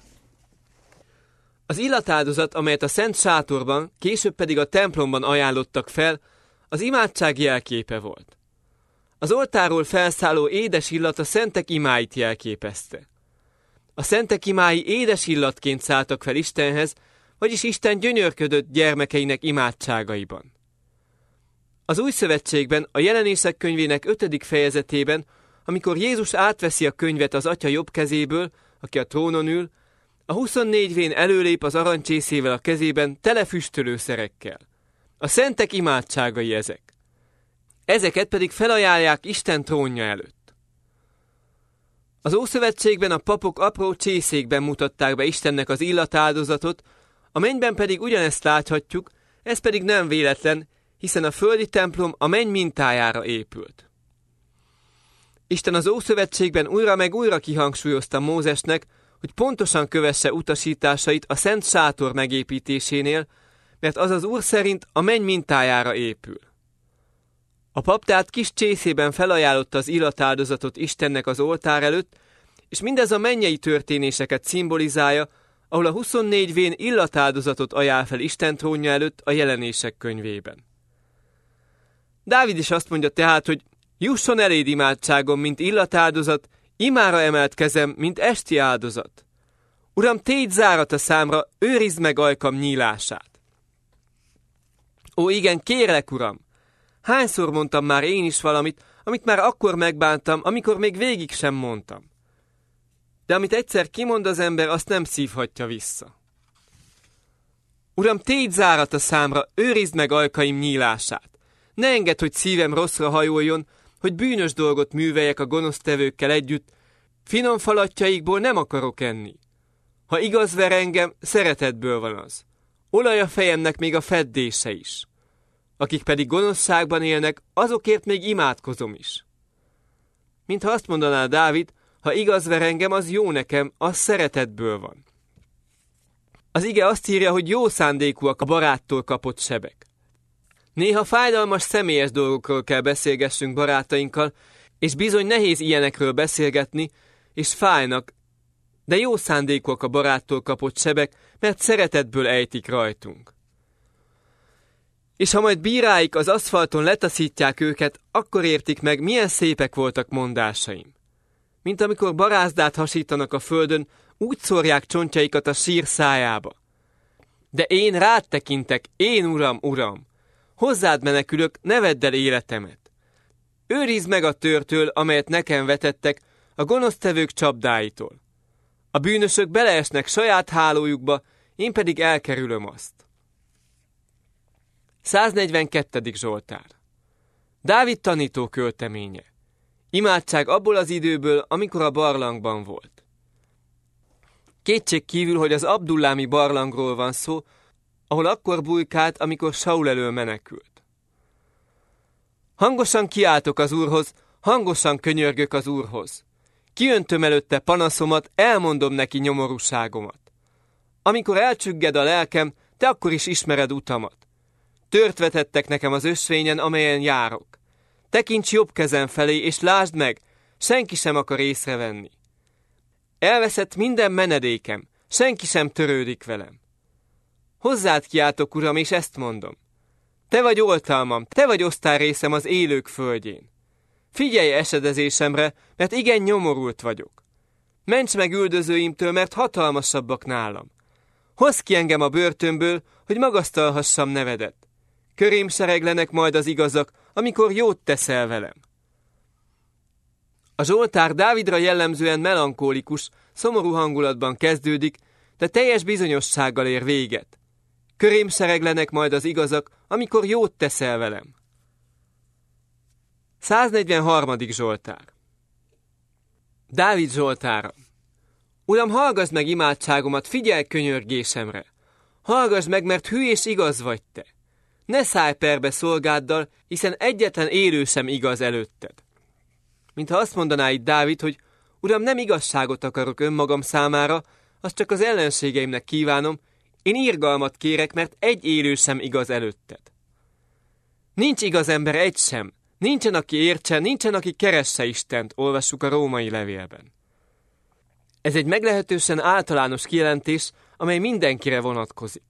Az illatáldozat, amelyet a Szent Sátorban, később pedig a templomban ajánlottak fel, az imádság jelképe volt. Az oltárról felszálló édes illat a szentek imáit jelképezte. A szentek imái édes illatként szálltak fel Istenhez, vagyis Isten gyönyörködött gyermekeinek imádságaiban. Az Új Szövetségben, a Jelenések könyvének 5. fejezetében, amikor Jézus átveszi a könyvet az Atya jobb kezéből, aki a trónon ül, a 24 vén előlép az arancsészével a kezében tele füstölőszerekkel. A szentek imádságai ezek. Ezeket pedig felajánlják Isten trónja előtt. Az Ószövetségben a papok apró csészékben mutatták be Istennek az illatáldozatot, a mennyben pedig ugyanezt láthatjuk, ez pedig nem véletlen, hiszen a földi templom a menny mintájára épült. Isten az Ószövetségben újra meg újra kihangsúlyozta Mózesnek, hogy pontosan kövesse utasításait a Szent Sátor megépítésénél, mert az az Úr szerint a menny mintájára épül. A pap tehát kis csészében felajánlotta az illatáldozatot Istennek az oltár előtt, és mindez a mennyei történéseket szimbolizálja, ahol a 24 vén illatáldozatot ajánl fel Isten trónja előtt a Jelenések könyvében. Dávid is azt mondja tehát, hogy jusson eléd imádságom, mint illatáldozat, imára emelt kezem, mint esti áldozat. Uram, tégy zárat a számra, őrizd meg ajkam nyílását. Ó, igen, kérlek, Uram! Hányszor mondtam már én is valamit, amit már akkor megbántam, amikor még végig sem mondtam. De amit egyszer kimond az ember, azt nem szívhatja vissza. Uram, tégy zárat a számra, őrizd meg ajkaim nyílását. Ne engedd, hogy szívem rosszra hajoljon, hogy bűnös dolgot műveljek a gonosztevőkkel együtt, finom falatjaikból nem akarok enni. Ha igaz ver engem, szeretetből van az. Olaj a fejemnek még a feddése is. Akik pedig gonoszságban élnek, azokért még imádkozom is. Mintha azt mondaná Dávid, ha igaz ver engem, az jó nekem, az szeretetből van. Az ige azt írja, hogy jó szándékúak a baráttól kapott sebek. Néha fájdalmas, személyes dolgokról kell beszélgessünk barátainkkal, és bizony nehéz ilyenekről beszélgetni, és fájnak, de jó szándékúak a baráttól kapott sebek, mert szeretetből ejtik rajtunk. És ha majd bíráik az aszfalton letaszítják őket, akkor értik meg, milyen szépek voltak mondásaim. Mint amikor barázdát hasítanak a földön, úgy szórják csontjaikat a sír szájába. De én rád tekintek, én Uram, Uram! Hozzád menekülök, ne vedd el életemet. Őrizd meg a törtől, amelyet nekem vetettek, a gonosztevők csapdáitól. A bűnösök beleesnek saját hálójukba, én pedig elkerülöm azt. 142. Zsoltár. Dávid tanító költeménye. Imádság abból az időből, amikor a barlangban volt. Kétség kívül, hogy az abdullámi barlangról van szó, ahol akkor bujkált, amikor Saul elől menekült. Hangosan kiáltok az Úrhoz, hangosan könyörgök az Úrhoz. Kiöntöm előtte panaszomat, elmondom neki nyomorúságomat. Amikor elcsügged a lelkem, te akkor is ismered utamat. Tört vetettek nekem az ösvényen, amelyen járok. Tekints jobb kezem felé, és lásd meg, senki sem akar észrevenni. Elveszett minden menedékem, senki sem törődik velem. Hozzád kiáltok, Uram, és ezt mondom. Te vagy oltalmam, te vagy osztályrészem az élők földjén. Figyelj esedezésemre, mert igen nyomorult vagyok. Ments meg üldözőimtől, mert hatalmasabbak nálam. Hozz ki engem a börtönből, hogy magasztalhassam nevedet. Körém sereglenek majd az igazak, amikor jót teszel velem. A zsoltár Dávidra jellemzően melankólikus, szomorú hangulatban kezdődik, de teljes bizonyossággal ér véget. Körém sereglenek majd az igazak, amikor jót teszel velem. 143. Zsoltár. Dávid zsoltára. Uram, hallgass meg imádságomat, figyelj könyörgésemre. Hallgass meg, mert hű és igaz vagy te. Ne szállj perbe szolgáddal, hiszen egyetlen élő sem igaz előtted. Mintha azt mondaná itt Dávid, hogy Uram, nem igazságot akarok önmagam számára, azt csak az ellenségeimnek kívánom, én irgalmat kérek, mert egy élő sem igaz előtted. Nincs igaz ember egy sem, nincsen, aki értsen, nincsen, aki keresse Istent, olvassuk a római levélben. Ez egy meglehetősen általános kijelentés, amely mindenkire vonatkozik.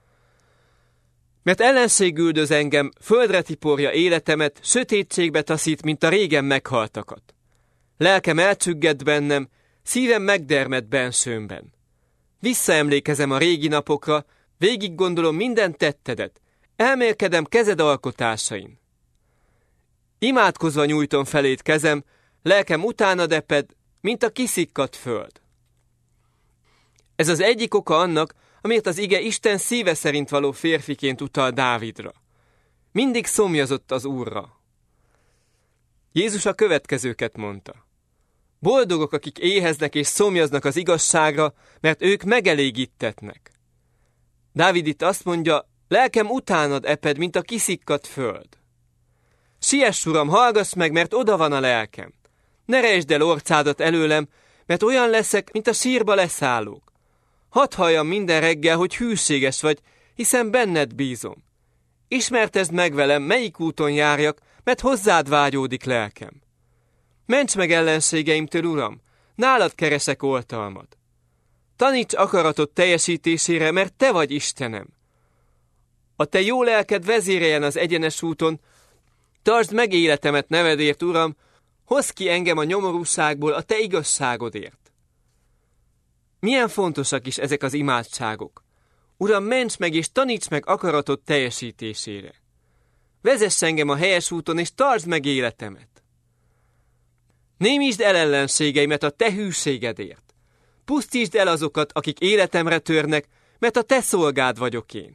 Mert ellenség üldöz engem, földre tiporja életemet, sötétségbe taszít, mint a régen meghaltakat. Lelkem elcsügged bennem, szívem megdermed bensőmben. Visszaemlékezem a régi napokra, végig gondolom minden tettedet, elmélkedem kezed alkotásain. Imádkozva nyújtom feléd kezem, lelkem utána deped, mint a kiszikkadt föld. Ez az egyik oka annak, amiért az ige Isten szíve szerint való férfiként utal Dávidra. Mindig szomjazott az Úrra. Jézus a következőket mondta. Boldogok, akik éheznek és szomjaznak az igazságra, mert ők megelégítetnek. Dávid itt azt mondja, lelkem utánad eped, mint a kiszikkadt föld. Siess, Uram, hallgass meg, mert oda van a lelkem. Ne rejtsd el orcádat előlem, mert olyan leszek, mint a sírba leszállók. Hadd halljam minden reggel, hogy hűséges vagy, hiszen benned bízom. Ismertesd meg velem, melyik úton járjak, mert hozzád vágyódik lelkem. Ments meg ellenségeimtől, Uram, nálad keresek oltalmat. Taníts akaratod teljesítésére, mert te vagy Istenem. A te jó lelked vezéreljen az egyenes úton, tartsd meg életemet nevedért, Uram, hozz ki engem a nyomorúságból a te igazságodért. Milyen fontosak is ezek az imádságok. Uram, ments meg és taníts meg akaratod teljesítésére. Vezess engem a helyes úton, és tartsd meg életemet. Némítsd el ellenségeimet a te hűségedért. Pusztítsd el azokat, akik életemre törnek, mert a te szolgád vagyok én.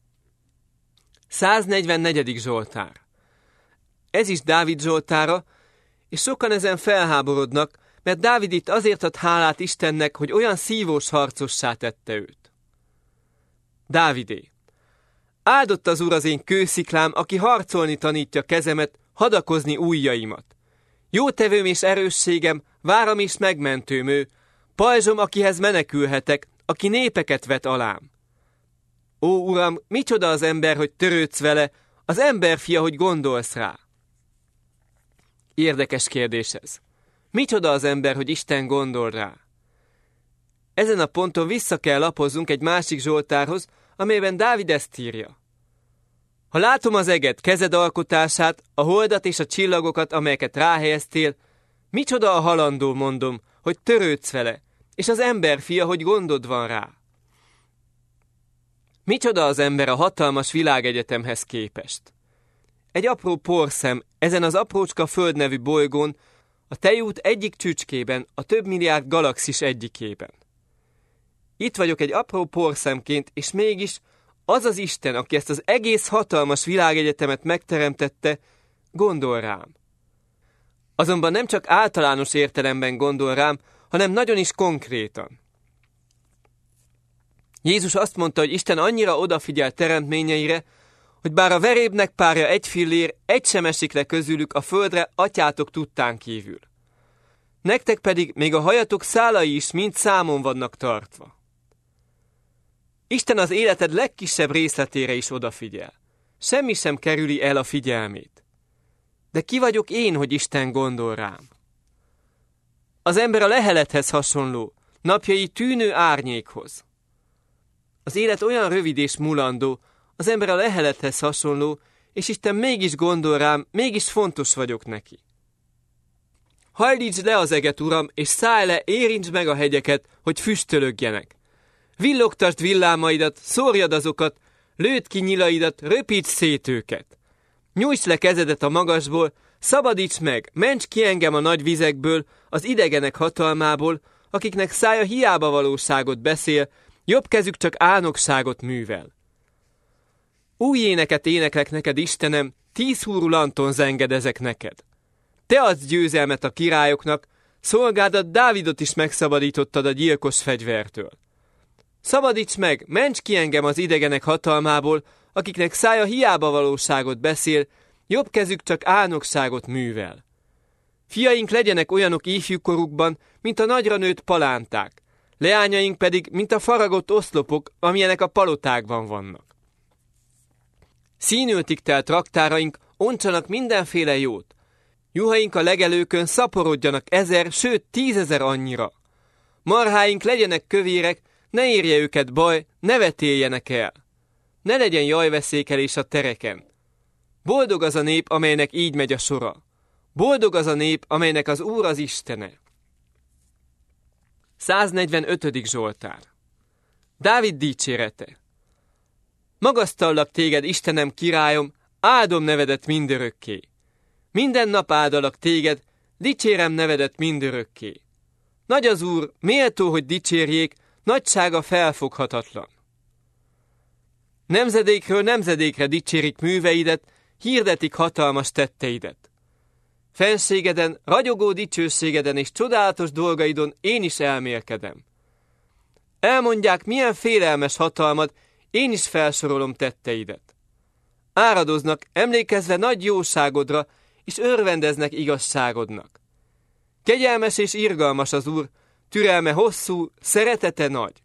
144. Zsoltár. Ez is Dávid zsoltára, és sokan ezen felháborodnak, mert Dávid itt azért ad hálát Istennek, hogy olyan szívós harcossá tette őt. Dávidé. Áldott az Úr az én kősziklám, aki harcolni tanítja kezemet, hadakozni ujjaimat. Jótevőm és erősségem, váram és megmentőm ő, pajzsom, akihez menekülhetek, aki népeket vet alám. Ó, Uram, micsoda az ember, hogy törődsz vele, az emberfia, hogy gondolsz rá. Érdekes kérdés ez. Micsoda az ember, hogy Isten gondol rá? Ezen a ponton vissza kell lapozzunk egy másik zsoltárhoz, amelyben Dávid ezt írja. Ha látom az eget, kezed alkotását, a holdat és a csillagokat, amelyeket ráhelyeztél, micsoda a halandó, mondom, hogy törődsz vele, és az emberfia, hogy gondod van rá. Micsoda az ember a hatalmas világegyetemhez képest. Egy apró porszem ezen az aprócska föld nevű bolygón, a tejút egyik csücskében, a több milliárd galaxis egyikében. Itt vagyok egy apró porszemként, és mégis az az Isten, aki ezt az egész hatalmas világegyetemet megteremtette, gondol rám. Azonban nem csak általános értelemben gondol rám, hanem nagyon is konkrétan. Jézus azt mondta, hogy Isten annyira odafigyel teremtményeire, hogy bár a verébnek párja 1 fillér, egy sem esik le közülük a földre atyátok tudtán kívül. Nektek pedig még a hajatok szálai is mind számon vannak tartva. Isten az életed legkisebb részletére is odafigyel. Semmi sem kerüli el a figyelmét. De ki vagyok én, hogy Isten gondol rám? Az ember a lehelethez hasonló, napjai tűnő árnyékhoz. Az élet olyan rövid és mulandó, az ember a lehelethez hasonló, és Isten mégis gondol rám, mégis fontos vagyok neki. Hajlítsd le az eget, Uram, és szállj le, érintsd meg a hegyeket, hogy füstölögjenek. Villogtasd villámaidat, szórjad azokat, lőd ki nyilaidat, röpíts szét őket. Nyújtsd le kezedet a magasból, szabadíts meg, ments ki engem a nagy vizekből, az idegenek hatalmából, akiknek szája hiába valóságot beszél, jobb kezük csak álnokságot művel. Új éneket éneklek neked, Istenem, 10 húrú lanton zengedezek neked. Te adsz győzelmet a királyoknak, szolgádat Dávidot is megszabadítottad a gyilkos fegyvertől. Szabadíts meg, ments ki engem az idegenek hatalmából, akiknek szája hiába valóságot beszél, jobb kezük csak álnokságot művel. Fiaink legyenek olyanok ifjúkorukban, mint a nagyra nőtt palánták, leányaink pedig, mint a faragott oszlopok, amilyenek a palotákban vannak. Színültig telt raktáraink ontsanak mindenféle jót, juhaink a legelőkön szaporodjanak 1000, sőt 10 000 annyira. Marháink legyenek kövérek, ne érje őket baj, ne vetéljenek el. Ne legyen jajveszékelés a tereken. Boldog az a nép, amelynek így megy a sora. Boldog az a nép, amelynek az Úr az Istene. 145. Zsoltár. Dávid dicsérete. Magasztallak téged, Istenem, királyom, áldom nevedet mindörökké. Minden nap áldalak téged, dicsérem nevedet mindörökké. Nagy az Úr, méltó, hogy dicsérjék, nagysága felfoghatatlan. Nemzedékről nemzedékre dicsérik műveidet, hirdetik hatalmas tetteidet. Fenségeden, ragyogó dicsőségeden és csodálatos dolgaidon én is elmélkedem. Elmondják, milyen félelmes hatalmad, én is felsorolom tetteidet. Áradoznak, emlékezve nagy jóságodra, és örvendeznek igazságodnak. Kegyelmes és irgalmas az Úr, türelme hosszú, szeretete nagy.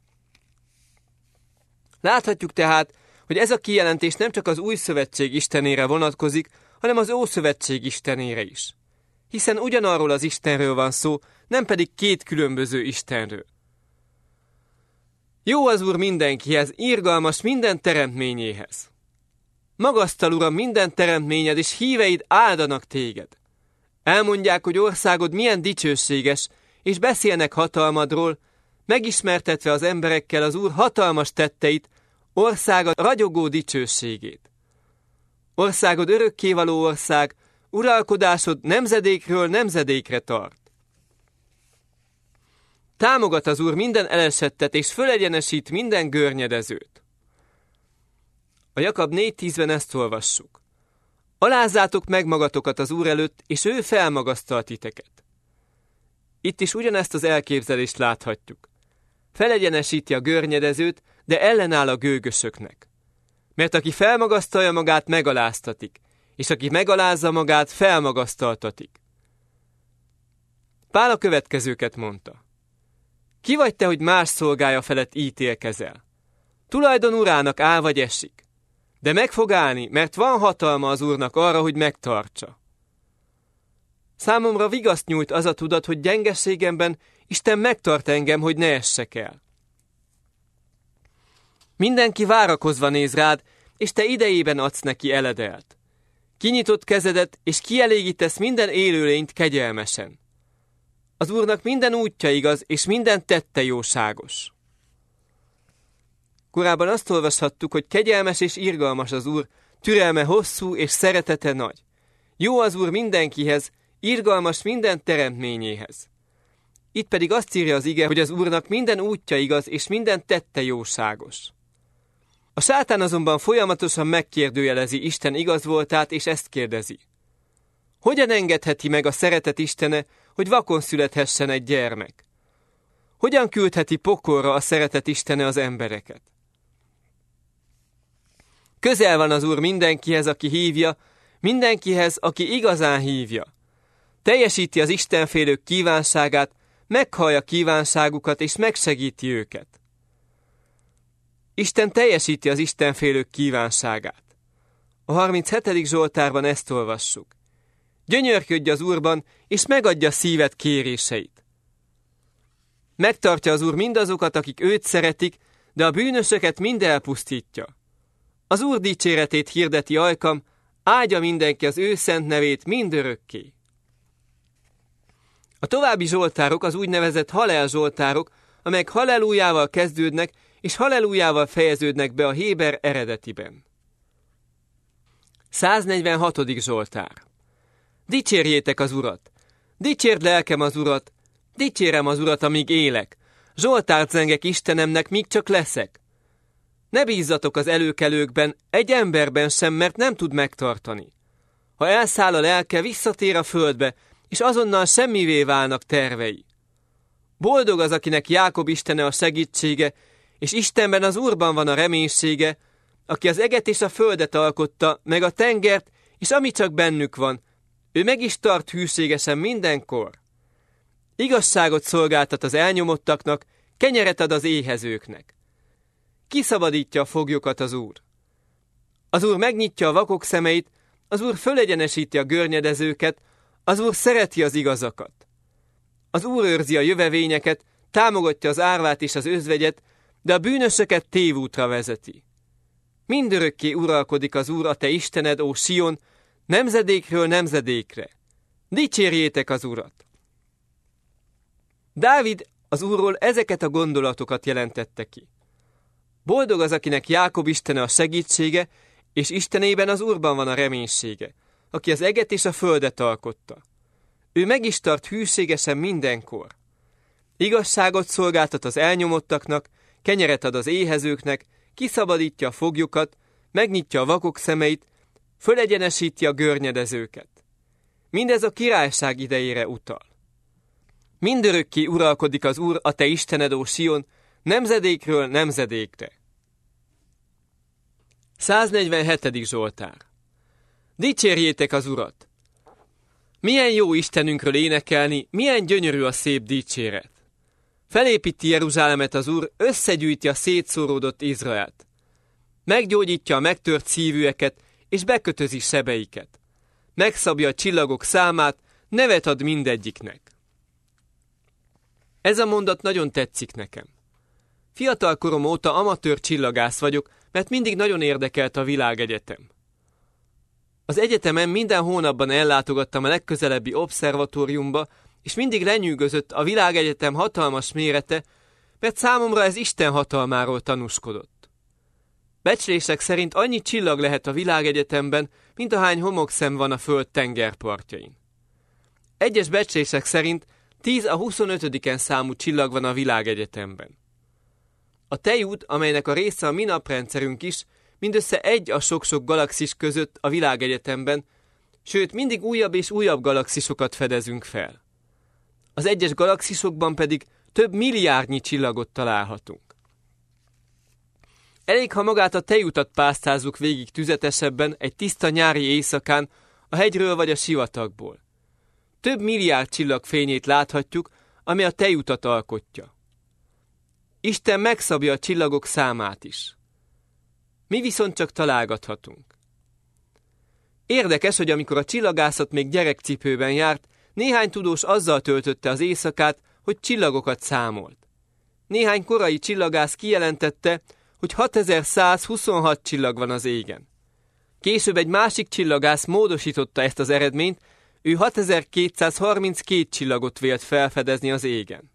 Láthatjuk tehát, hogy ez a kijelentés nem csak az új szövetség istenére vonatkozik, hanem az ószövetség istenére is. Hiszen ugyanarról az Istenről van szó, nem pedig 2 különböző Istenről. Jó az Úr mindenkihez, irgalmas minden teremtményéhez. Magasztal, Uram, minden teremtményed, és híveid áldanak téged. Elmondják, hogy országod milyen dicsőséges, és beszélnek hatalmadról, megismertetve az emberekkel az Úr hatalmas tetteit, országa ragyogó dicsőségét. Országod örökkévaló ország, uralkodásod nemzedékről nemzedékre tart. Támogat az Úr minden elesettet, és fölegyenesít minden görnyedezőt. A Jakab 4.10-ben ezt olvassuk. Alázzátok meg magatokat az Úr előtt, és ő felmagasztal titeket. Itt is ugyanezt az elképzelést láthatjuk. Felegyenesíti a görnyedezőt, de ellenáll a gőgösöknek. Mert aki felmagasztalja magát, megaláztatik, és aki megalázza magát, felmagasztaltatik. Pál a következőket mondta. Ki vagy te, hogy más szolgája felett ítélkezel? Tulajdon urának áll vagy esik. De meg fog állni, mert van hatalma az Úrnak arra, hogy megtartsa. Számomra vigaszt nyújt az a tudat, hogy gyengeségemben Isten megtart engem, hogy ne essek el. Mindenki várakozva néz rád, és te idejében adsz neki eledelt. Kinyitott kezedet, és kielégítesz minden élőlényt kegyelmesen. Az Úrnak minden útja igaz, és minden tette jóságos. Korábban azt olvashattuk, hogy kegyelmes és irgalmas az Úr, türelme hosszú és szeretete nagy. Jó az Úr mindenkihez, irgalmas minden teremtményéhez. Itt pedig azt írja az ige, hogy az Úrnak minden útja igaz, és minden tette jóságos. A sátán azonban folyamatosan megkérdőjelezi Isten igazvoltát, és ezt kérdezi. Hogyan engedheti meg a szeretet Istene, hogy vakon születhessen egy gyermek? Hogyan küldheti pokolra a szeretet Istene az embereket? Közel van az Úr mindenkihez, aki hívja, mindenkihez, aki igazán hívja. Teljesíti az istenfélők kívánságát, meghallja kívánságukat és megsegíti őket. Isten teljesíti az istenfélők kívánságát. A 37. Zsoltárban ezt olvassuk. Gyönyörködj az Úrban, és megadja szíved kéréseit. Megtartja az Úr mindazokat, akik őt szeretik, de a bűnösöket mind elpusztítja. Az Úr dicséretét hirdeti ajkam, áldja mindenki az ő szent nevét mindörökké. A további zsoltárok az úgynevezett Hallel zsoltárok, amelyek hallelujával kezdődnek, és hallelujával fejeződnek be a héber eredetiben. 146. Zsoltár. Dicsérjétek az Urat! Dicsérd lelkem az Urat! Dicsérem az Urat, amíg élek! Zsoltárt zengek Istenemnek, míg csak leszek! Ne bízzatok az előkelőkben, egy emberben sem, mert nem tud megtartani. Ha elszáll a lelke, visszatér a földbe, és azonnal semmivé válnak tervei. Boldog az, akinek Jákob Istene a segítsége, és Istenben az Úrban van a reménysége, aki az eget és a földet alkotta, meg a tengert, és ami csak bennük van, ő meg is tart hűségesen mindenkor. Igazságot szolgáltat az elnyomottaknak, kenyeret ad az éhezőknek. Kiszabadítja a foglyokat az Úr. Az Úr megnyitja a vakok szemeit, az Úr fölegyenesíti a görnyedezőket, az Úr szereti az igazakat. Az Úr őrzi a jövevényeket, támogatja az árvát és az özvegyet, de a bűnösöket tévútra vezeti. Mindörökké uralkodik az Úr, a te Istened, ó Sion, nemzedékről nemzedékre. Dicsérjétek az Urat! Dávid az Úrról ezeket a gondolatokat jelentette ki. Boldog az, akinek Jákob Istene a segítsége, és Istenében az Úrban van a reménysége, aki az eget és a földet alkotta. Ő meg is tart hűségesen mindenkor. Igazságot szolgáltat az elnyomottaknak, kenyeret ad az éhezőknek, kiszabadítja a foglyokat, megnyitja a vakok szemeit, fölegyenesíti a görnyedezőket. Mindez a királyság idejére utal. Mindörökké uralkodik az Úr, a te Istened, ó Sion, nemzedékről nemzedékre. 147. Zsoltár. Dicsérjétek az Urat! Milyen jó Istenünkről énekelni, milyen gyönyörű a szép dicséret! Felépíti Jeruzsálemet az Úr, összegyűjti a szétszóródott Izraelt. Meggyógyítja a megtört szívűeket, és bekötözi sebeiket. Megszabja a csillagok számát, nevet ad mindegyiknek. Ez a mondat nagyon tetszik nekem. Fiatal korom óta amatőr csillagász vagyok, mert mindig nagyon érdekelt a világegyetem. Az egyetemen minden hónapban ellátogattam a legközelebbi obszervatóriumba, és mindig lenyűgözött a világegyetem hatalmas mérete, mert számomra ez Isten hatalmáról tanúskodott. Becslések szerint annyi csillag lehet a világegyetemben, mint ahány homokszem van a föld tengerpartjain. Egyes becslések szerint 10 a 25. számú csillag van a világegyetemben. A Tejút, amelynek a része a mi naprendszerünk is, mindössze egy a sok-sok galaxis között a világegyetemben, sőt mindig újabb és újabb galaxisokat fedezünk fel. Az egyes galaxisokban pedig több milliárdnyi csillagot találhatunk. Elég, ha magát a Tejutat pásztázzuk végig tüzetesebben egy tiszta nyári éjszakán a hegyről vagy a sivatagból. Több milliárd csillag fényét láthatjuk, ami a Tejutat alkotja. Isten megszabja a csillagok számát is. Mi viszont csak találgathatunk. Érdekes, hogy amikor a csillagászat még gyerekcipőben járt, néhány tudós azzal töltötte az éjszakát, hogy csillagokat számolt. Néhány korai csillagász kijelentette, hogy 6126 csillag van az égen. Később egy másik csillagász módosította ezt az eredményt, ő 6232 csillagot vélt felfedezni az égen.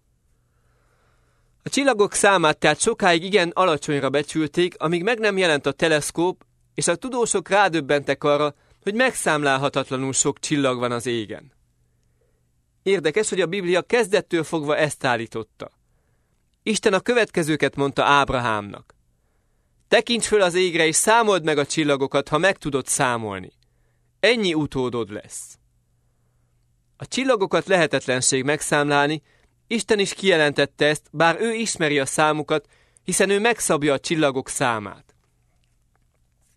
A csillagok számát tehát sokáig igen alacsonyra becsülték, amíg meg nem jelent a teleszkóp, és a tudósok rádöbbentek arra, hogy megszámlálhatatlanul sok csillag van az égen. Érdekes, hogy a Biblia kezdettől fogva ezt állította. Isten a következőket mondta Ábrahámnak. Tekints föl az égre, és számold meg a csillagokat, ha meg tudod számolni. Ennyi utódod lesz. A csillagokat lehetetlenség megszámlálni, Isten is kijelentette ezt, bár ő ismeri a számukat, hiszen ő megszabja a csillagok számát.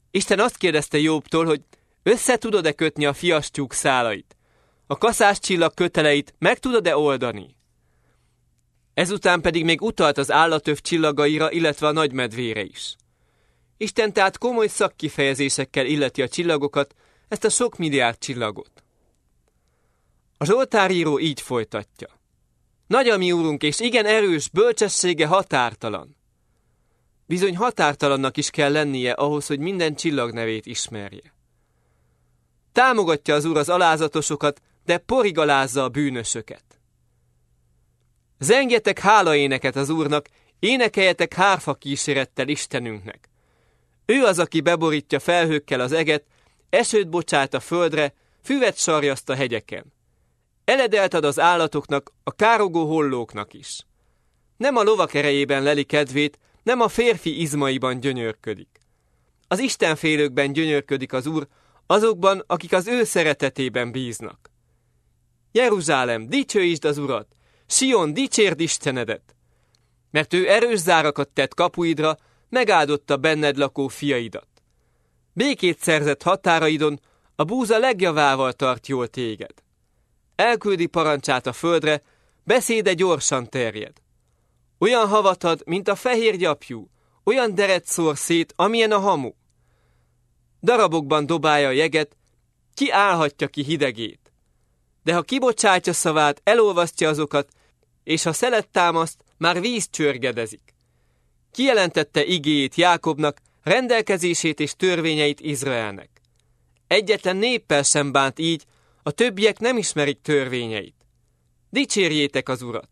Isten azt kérdezte Jobbtól, hogy össze tudod-e kötni a fiastyúk szálait? A kaszás csillag köteleit meg tudod-e oldani? Ezután pedig még utalt az állatöv csillagaira, illetve a nagymedvére is. Isten tehát komoly szakkifejezésekkel illeti a csillagokat, ezt a sok milliárd csillagot. A Zsoltáríró így folytatja. Nagy a mi úrunk, és igen erős, bölcsessége határtalan. Bizony határtalannak is kell lennie ahhoz, hogy minden csillag nevét ismerje. Támogatja az Úr az alázatosokat, de porig alázza a bűnösöket. Zengjetek hálaéneket az Úrnak, énekeljetek hárfa kísérettel Istenünknek. Ő az, aki beborítja felhőkkel az eget, esőt bocsát a földre, füvet sarjaszt a hegyeken. Eledelt ad az állatoknak, a károgó hollóknak is. Nem a lovak erejében leli kedvét, nem a férfi izmaiban gyönyörködik. Az istenfélőkben gyönyörködik az Úr, azokban, akik az ő szeretetében bíznak. Jeruzsálem, dicsőítsd az Urat! Sion, dicsérd Istenedet! Mert ő erős zárakat tett kapuidra, megáldotta benned lakó fiaidat. Békét szerzett határaidon, a búza legjavával tart jól téged. Elküldi parancsát a földre, beszéde gyorsan terjed. Olyan havat ad, mint a fehér gyapjú, olyan deret szór szét, amilyen a hamu. Darabokban dobálja a jeget, ki állhatja ki hidegét. De ha kibocsátja szavát, elolvasztja azokat, és ha szelet támaszt, már víz csörgedezik. Kijelentette igéjét Jákobnak, rendelkezését és törvényeit Izraelnek. Egyetlen néppel sem bánt így, a többiek nem ismerik törvényeit. Dicsérjétek az Urat!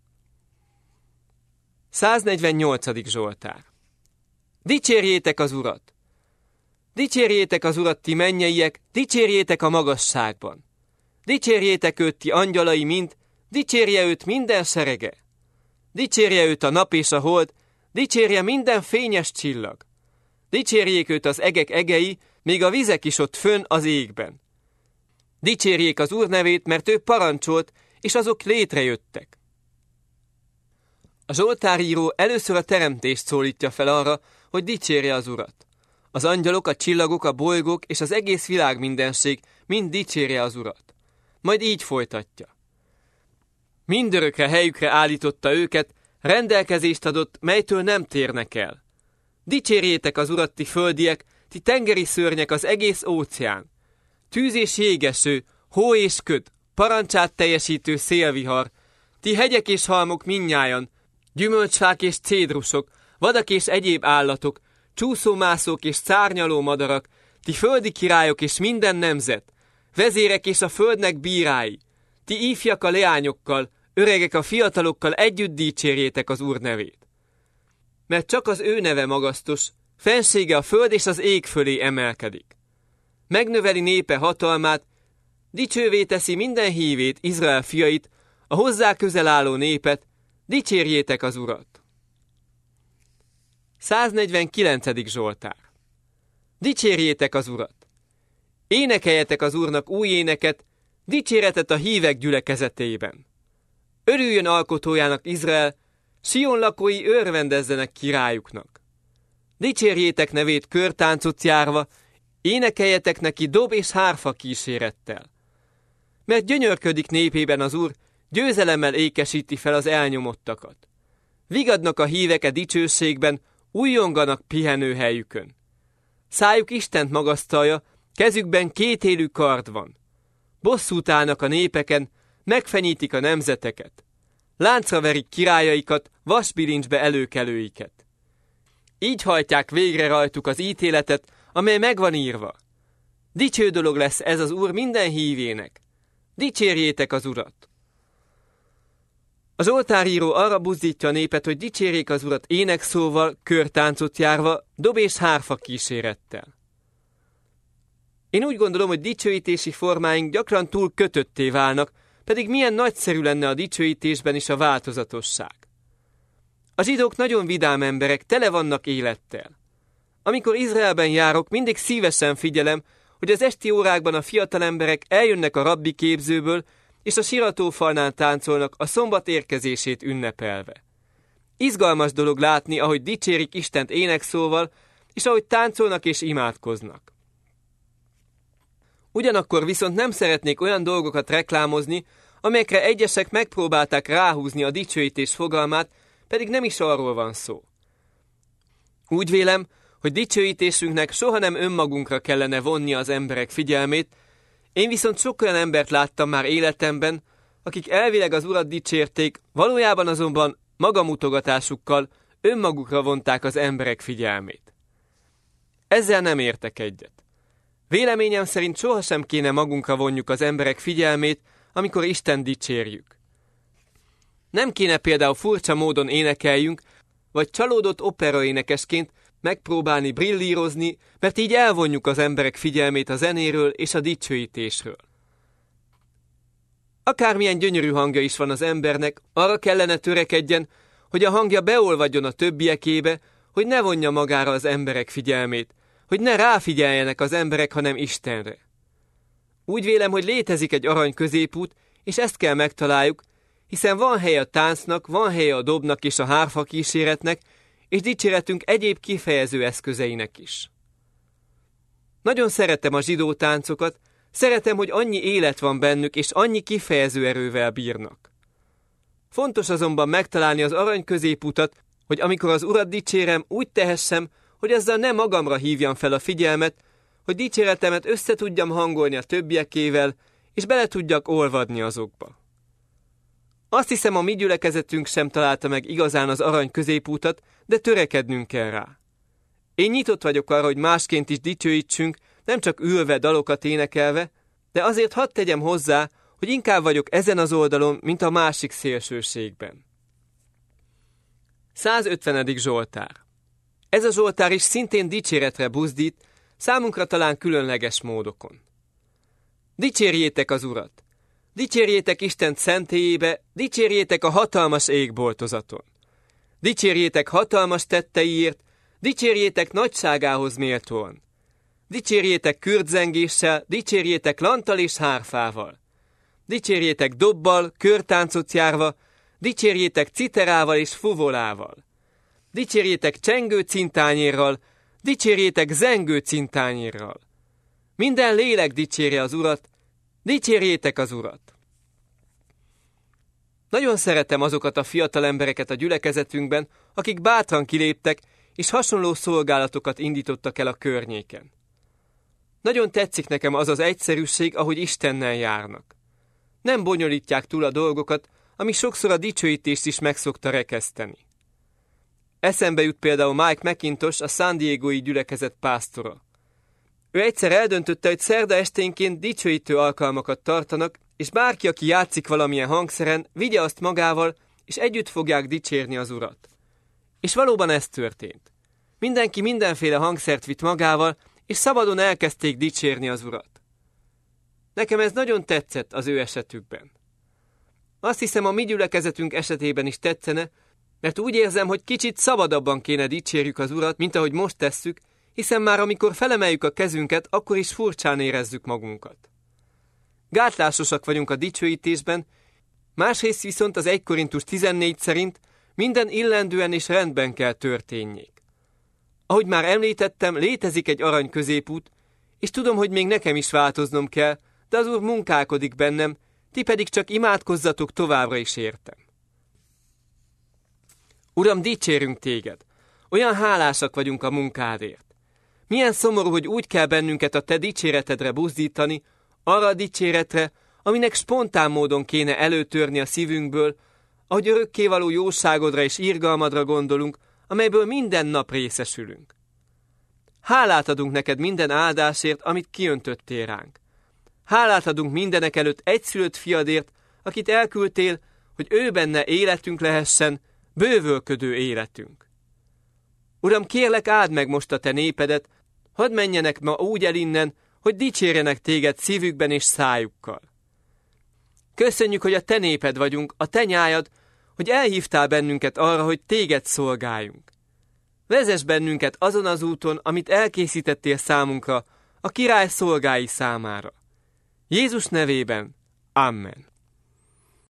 148. Zsoltár. Dicsérjétek az Urat! Dicsérjétek az Urat, ti mennyeiek, dicsérjétek a magasságban! Dicsérjétek őt, ti angyalai mind, dicsérje őt minden serege! Dicsérje őt a nap és a hold, dicsérje minden fényes csillag! Dicsérjék őt az egek egei, még a vizek is ott fönn az égben! Dicsérjék az Úr nevét, mert ő parancsolt, és azok létrejöttek. A Zsoltáríró először a teremtést szólítja fel arra, hogy dicsérje az Urat. Az angyalok, a csillagok, a bolygók és az egész világ mindenség mind dicsérje az Urat. Majd így folytatja. Mindörökre helyükre állította őket, rendelkezést adott, melytől nem térnek el. Dicsérjétek az Urat, ti földiek, ti tengeri szörnyek, az egész óceán. Tűz és jégeső, hó és köd, parancsát teljesítő szélvihar, ti hegyek és halmok mindnyájan, gyümölcsfák és cédrusok, vadak és egyéb állatok, csúszómászók és szárnyaló madarak, ti földi királyok és minden nemzet, vezérek és a földnek bírái, ti ifjak a leányokkal, öregek a fiatalokkal együtt dicsérjétek az Úr nevét. Mert csak az ő neve magasztos, fensége a föld és az ég fölé emelkedik. Megnöveli népe hatalmát, dicsővé teszi minden hívét, Izrael fiait, a hozzá közel álló népet, dicsérjétek az Urat. 149. Zsoltár. Dicsérjétek az Urat! Énekeljetek az Úrnak új éneket, dicséretet a hívek gyülekezetében. Örüljön alkotójának Izrael, Sion lakói örvendezzenek királyuknak. Dicsérjétek nevét körtáncot járva, énekeljetek neki dob és hárfa kísérettel. Mert gyönyörködik népében az Úr, győzelemmel ékesíti fel az elnyomottakat. Vigadnak a hívek dicsőségben, újonganak pihenőhelyükön. Szájuk Istent magasztalja, kezükben kétélű kard van. Bosszút állnak a népeken, megfenyítik a nemzeteket. Láncra verik királyaikat, vasbilincsbe előkelőiket. Így hajtják végre rajtuk az ítéletet, amely megvan írva. Dicső dolog lesz ez az Úr minden hívének. Dicsérjétek az Urat! A Zsoltáríró arra buzdítja a népet, hogy dicsérjék az Urat énekszóval, körtáncot járva, dob és hárfa kísérettel. Én úgy gondolom, hogy dicsőítési formáink gyakran túl kötötté válnak, pedig milyen nagyszerű lenne a dicsőítésben is a változatosság. A zsidók nagyon vidám emberek, tele vannak élettel. Amikor Izraelben járok, mindig szívesen figyelem, hogy az esti órákban a fiatal emberek eljönnek a rabbi képzőből, és a siratófalnál táncolnak a szombat érkezését ünnepelve. Izgalmas dolog látni, ahogy dicsérik Istent énekszóval, és ahogy táncolnak és imádkoznak. Ugyanakkor viszont nem szeretnék olyan dolgokat reklámozni, amelyekre egyesek megpróbálták ráhúzni a dicsőítés fogalmát, pedig nem is arról van szó. Úgy vélem, hogy dicsőítésünknek soha nem önmagunkra kellene vonni az emberek figyelmét, én viszont sok olyan embert láttam már életemben, akik elvileg az Urat dicsérték, valójában azonban magamutogatásukkal önmagukra vonták az emberek figyelmét. Ezzel nem értek egyet. Véleményem szerint sohasem kéne magunkra vonjuk az emberek figyelmét, amikor Isten dicsérjük. Nem kéne például furcsa módon énekeljünk, vagy csalódott operaénekesként megpróbálni brillírozni, mert így elvonjuk az emberek figyelmét a zenéről és a dicsőítésről. Akármilyen gyönyörű hangja is van az embernek, arra kellene törekedjen, hogy a hangja beolvadjon a többiekébe, hogy ne vonja magára az emberek figyelmét, hogy ne ráfigyeljenek az emberek, hanem Istenre. Úgy vélem, hogy létezik egy arany középút, és ezt kell megtaláljuk, hiszen van helye a táncnak, van helye a dobnak és a hárfa kíséretnek, és dicséretünk egyéb kifejező eszközeinek is. Nagyon szeretem a zsidó táncokat, szeretem, hogy annyi élet van bennük, és annyi kifejező erővel bírnak. Fontos azonban megtalálni az arany középutat, hogy amikor az Urat dicsérem, úgy tehessem, hogy ezzel nem magamra hívjam fel a figyelmet, hogy dicséretemet össze tudjam hangolni a többiekével, és bele tudjak olvadni azokba. Azt hiszem, a mi gyülekezetünk sem találta meg igazán az arany középútat, de törekednünk kell rá. Én nyitott vagyok arra, hogy másként is dicsőítsünk, nem csak ülve, dalokat énekelve, de azért hadd tegyem hozzá, hogy inkább vagyok ezen az oldalon, mint a másik szélsőségben. 150. Zsoltár. Ez a zsoltár is szintén dicséretre buzdít, számunkra talán különleges módokon. Dicsérjétek az Urat! Dicsérjétek Istent szentélyébe, dicsérjétek a hatalmas égboltozaton! Dicsérjétek hatalmas tetteiért, dicsérjétek nagyságához méltóan! Dicsérjétek kürtzengéssel, dicsérjétek lanttal és hárfával! Dicsérjétek dobbal, körtáncot járva, dicsérjétek citerával és fuvolával! Dicsérjétek csengő cintányérral, dicsérjétek zengő cintányérral! Minden lélek dicsérje az Urat, dicsérjétek az Urat! Nagyon szeretem azokat a fiatal embereket a gyülekezetünkben, akik bátran kiléptek, és hasonló szolgálatokat indítottak el a környéken. Nagyon tetszik nekem az az egyszerűség, ahogy Istennel járnak. Nem bonyolítják túl a dolgokat, ami sokszor a dicsőítést is meg szokta rekeszteni. Eszembe jut például Mike McIntosh, a San Diego-i gyülekezet pásztora. Ő egyszer eldöntötte, hogy szerda esténként dicsőítő alkalmakat tartanak, és bárki, aki játszik valamilyen hangszeren, vigye azt magával, és együtt fogják dicsérni az Urat. És valóban ez történt. Mindenki mindenféle hangszert vitt magával, és szabadon elkezdték dicsérni az Urat. Nekem ez nagyon tetszett az ő esetükben. Azt hiszem, a mi gyülekezetünk esetében is tetszene, mert úgy érzem, hogy kicsit szabadabban kéne dicsérjük az Urat, mint ahogy most tesszük, hiszen már amikor felemeljük a kezünket, akkor is furcsán érezzük magunkat. Gátlásosak vagyunk a dicsőítésben, másrészt viszont az 1 Korintus 14 szerint minden illendően és rendben kell történjék. Ahogy már említettem, létezik egy arany középút, és tudom, hogy még nekem is változnom kell, de az Úr munkálkodik bennem, ti pedig csak imádkozzatok továbbra is értem. Uram, dicsérünk téged! Olyan hálásak vagyunk a munkádért. Milyen szomorú, hogy úgy kell bennünket a te dicséretedre buzdítani, arra a dicséretre, aminek spontán módon kéne előtörni a szívünkből, ahogy örökkévaló jóságodra és irgalmadra gondolunk, amelyből minden nap részesülünk. Hálát adunk neked minden áldásért, amit kiöntöttél ránk. Hálát adunk mindenek előtt egyszülött fiadért, akit elküldtél, hogy ő benne életünk lehessen, bővölködő életünk. Uram, kérlek, áld meg most a te népedet, hadd menjenek ma úgy el innen, hogy dicsérjenek téged szívükben és szájukkal. Köszönjük, hogy a te néped vagyunk, a te nyájad, hogy elhívtál bennünket arra, hogy téged szolgáljunk. Vezess bennünket azon az úton, amit elkészítettél számunkra, a király szolgái számára. Jézus nevében. Amen.